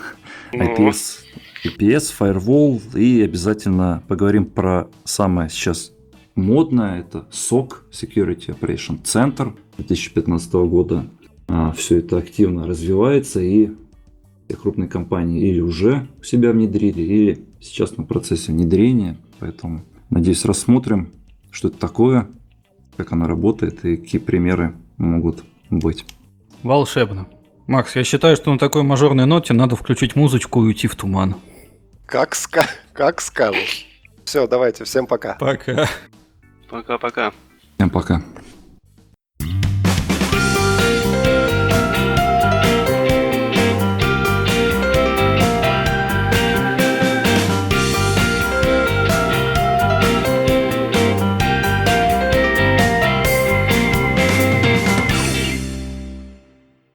IPS, Firewall, и обязательно поговорим про самое сейчас модное, это SOC, Security Operation Center 2015 года. Все это активно развивается, и все крупные компании или уже у себя внедрили, или сейчас на процессе внедрения. Поэтому, надеюсь, рассмотрим, что это такое, как оно работает и какие примеры могут быть. Волшебно. Макс, я считаю, что на такой мажорной ноте надо включить музычку и уйти в туман. Как скажешь. Все, давайте, всем пока. Пока. Пока-пока. Всем пока.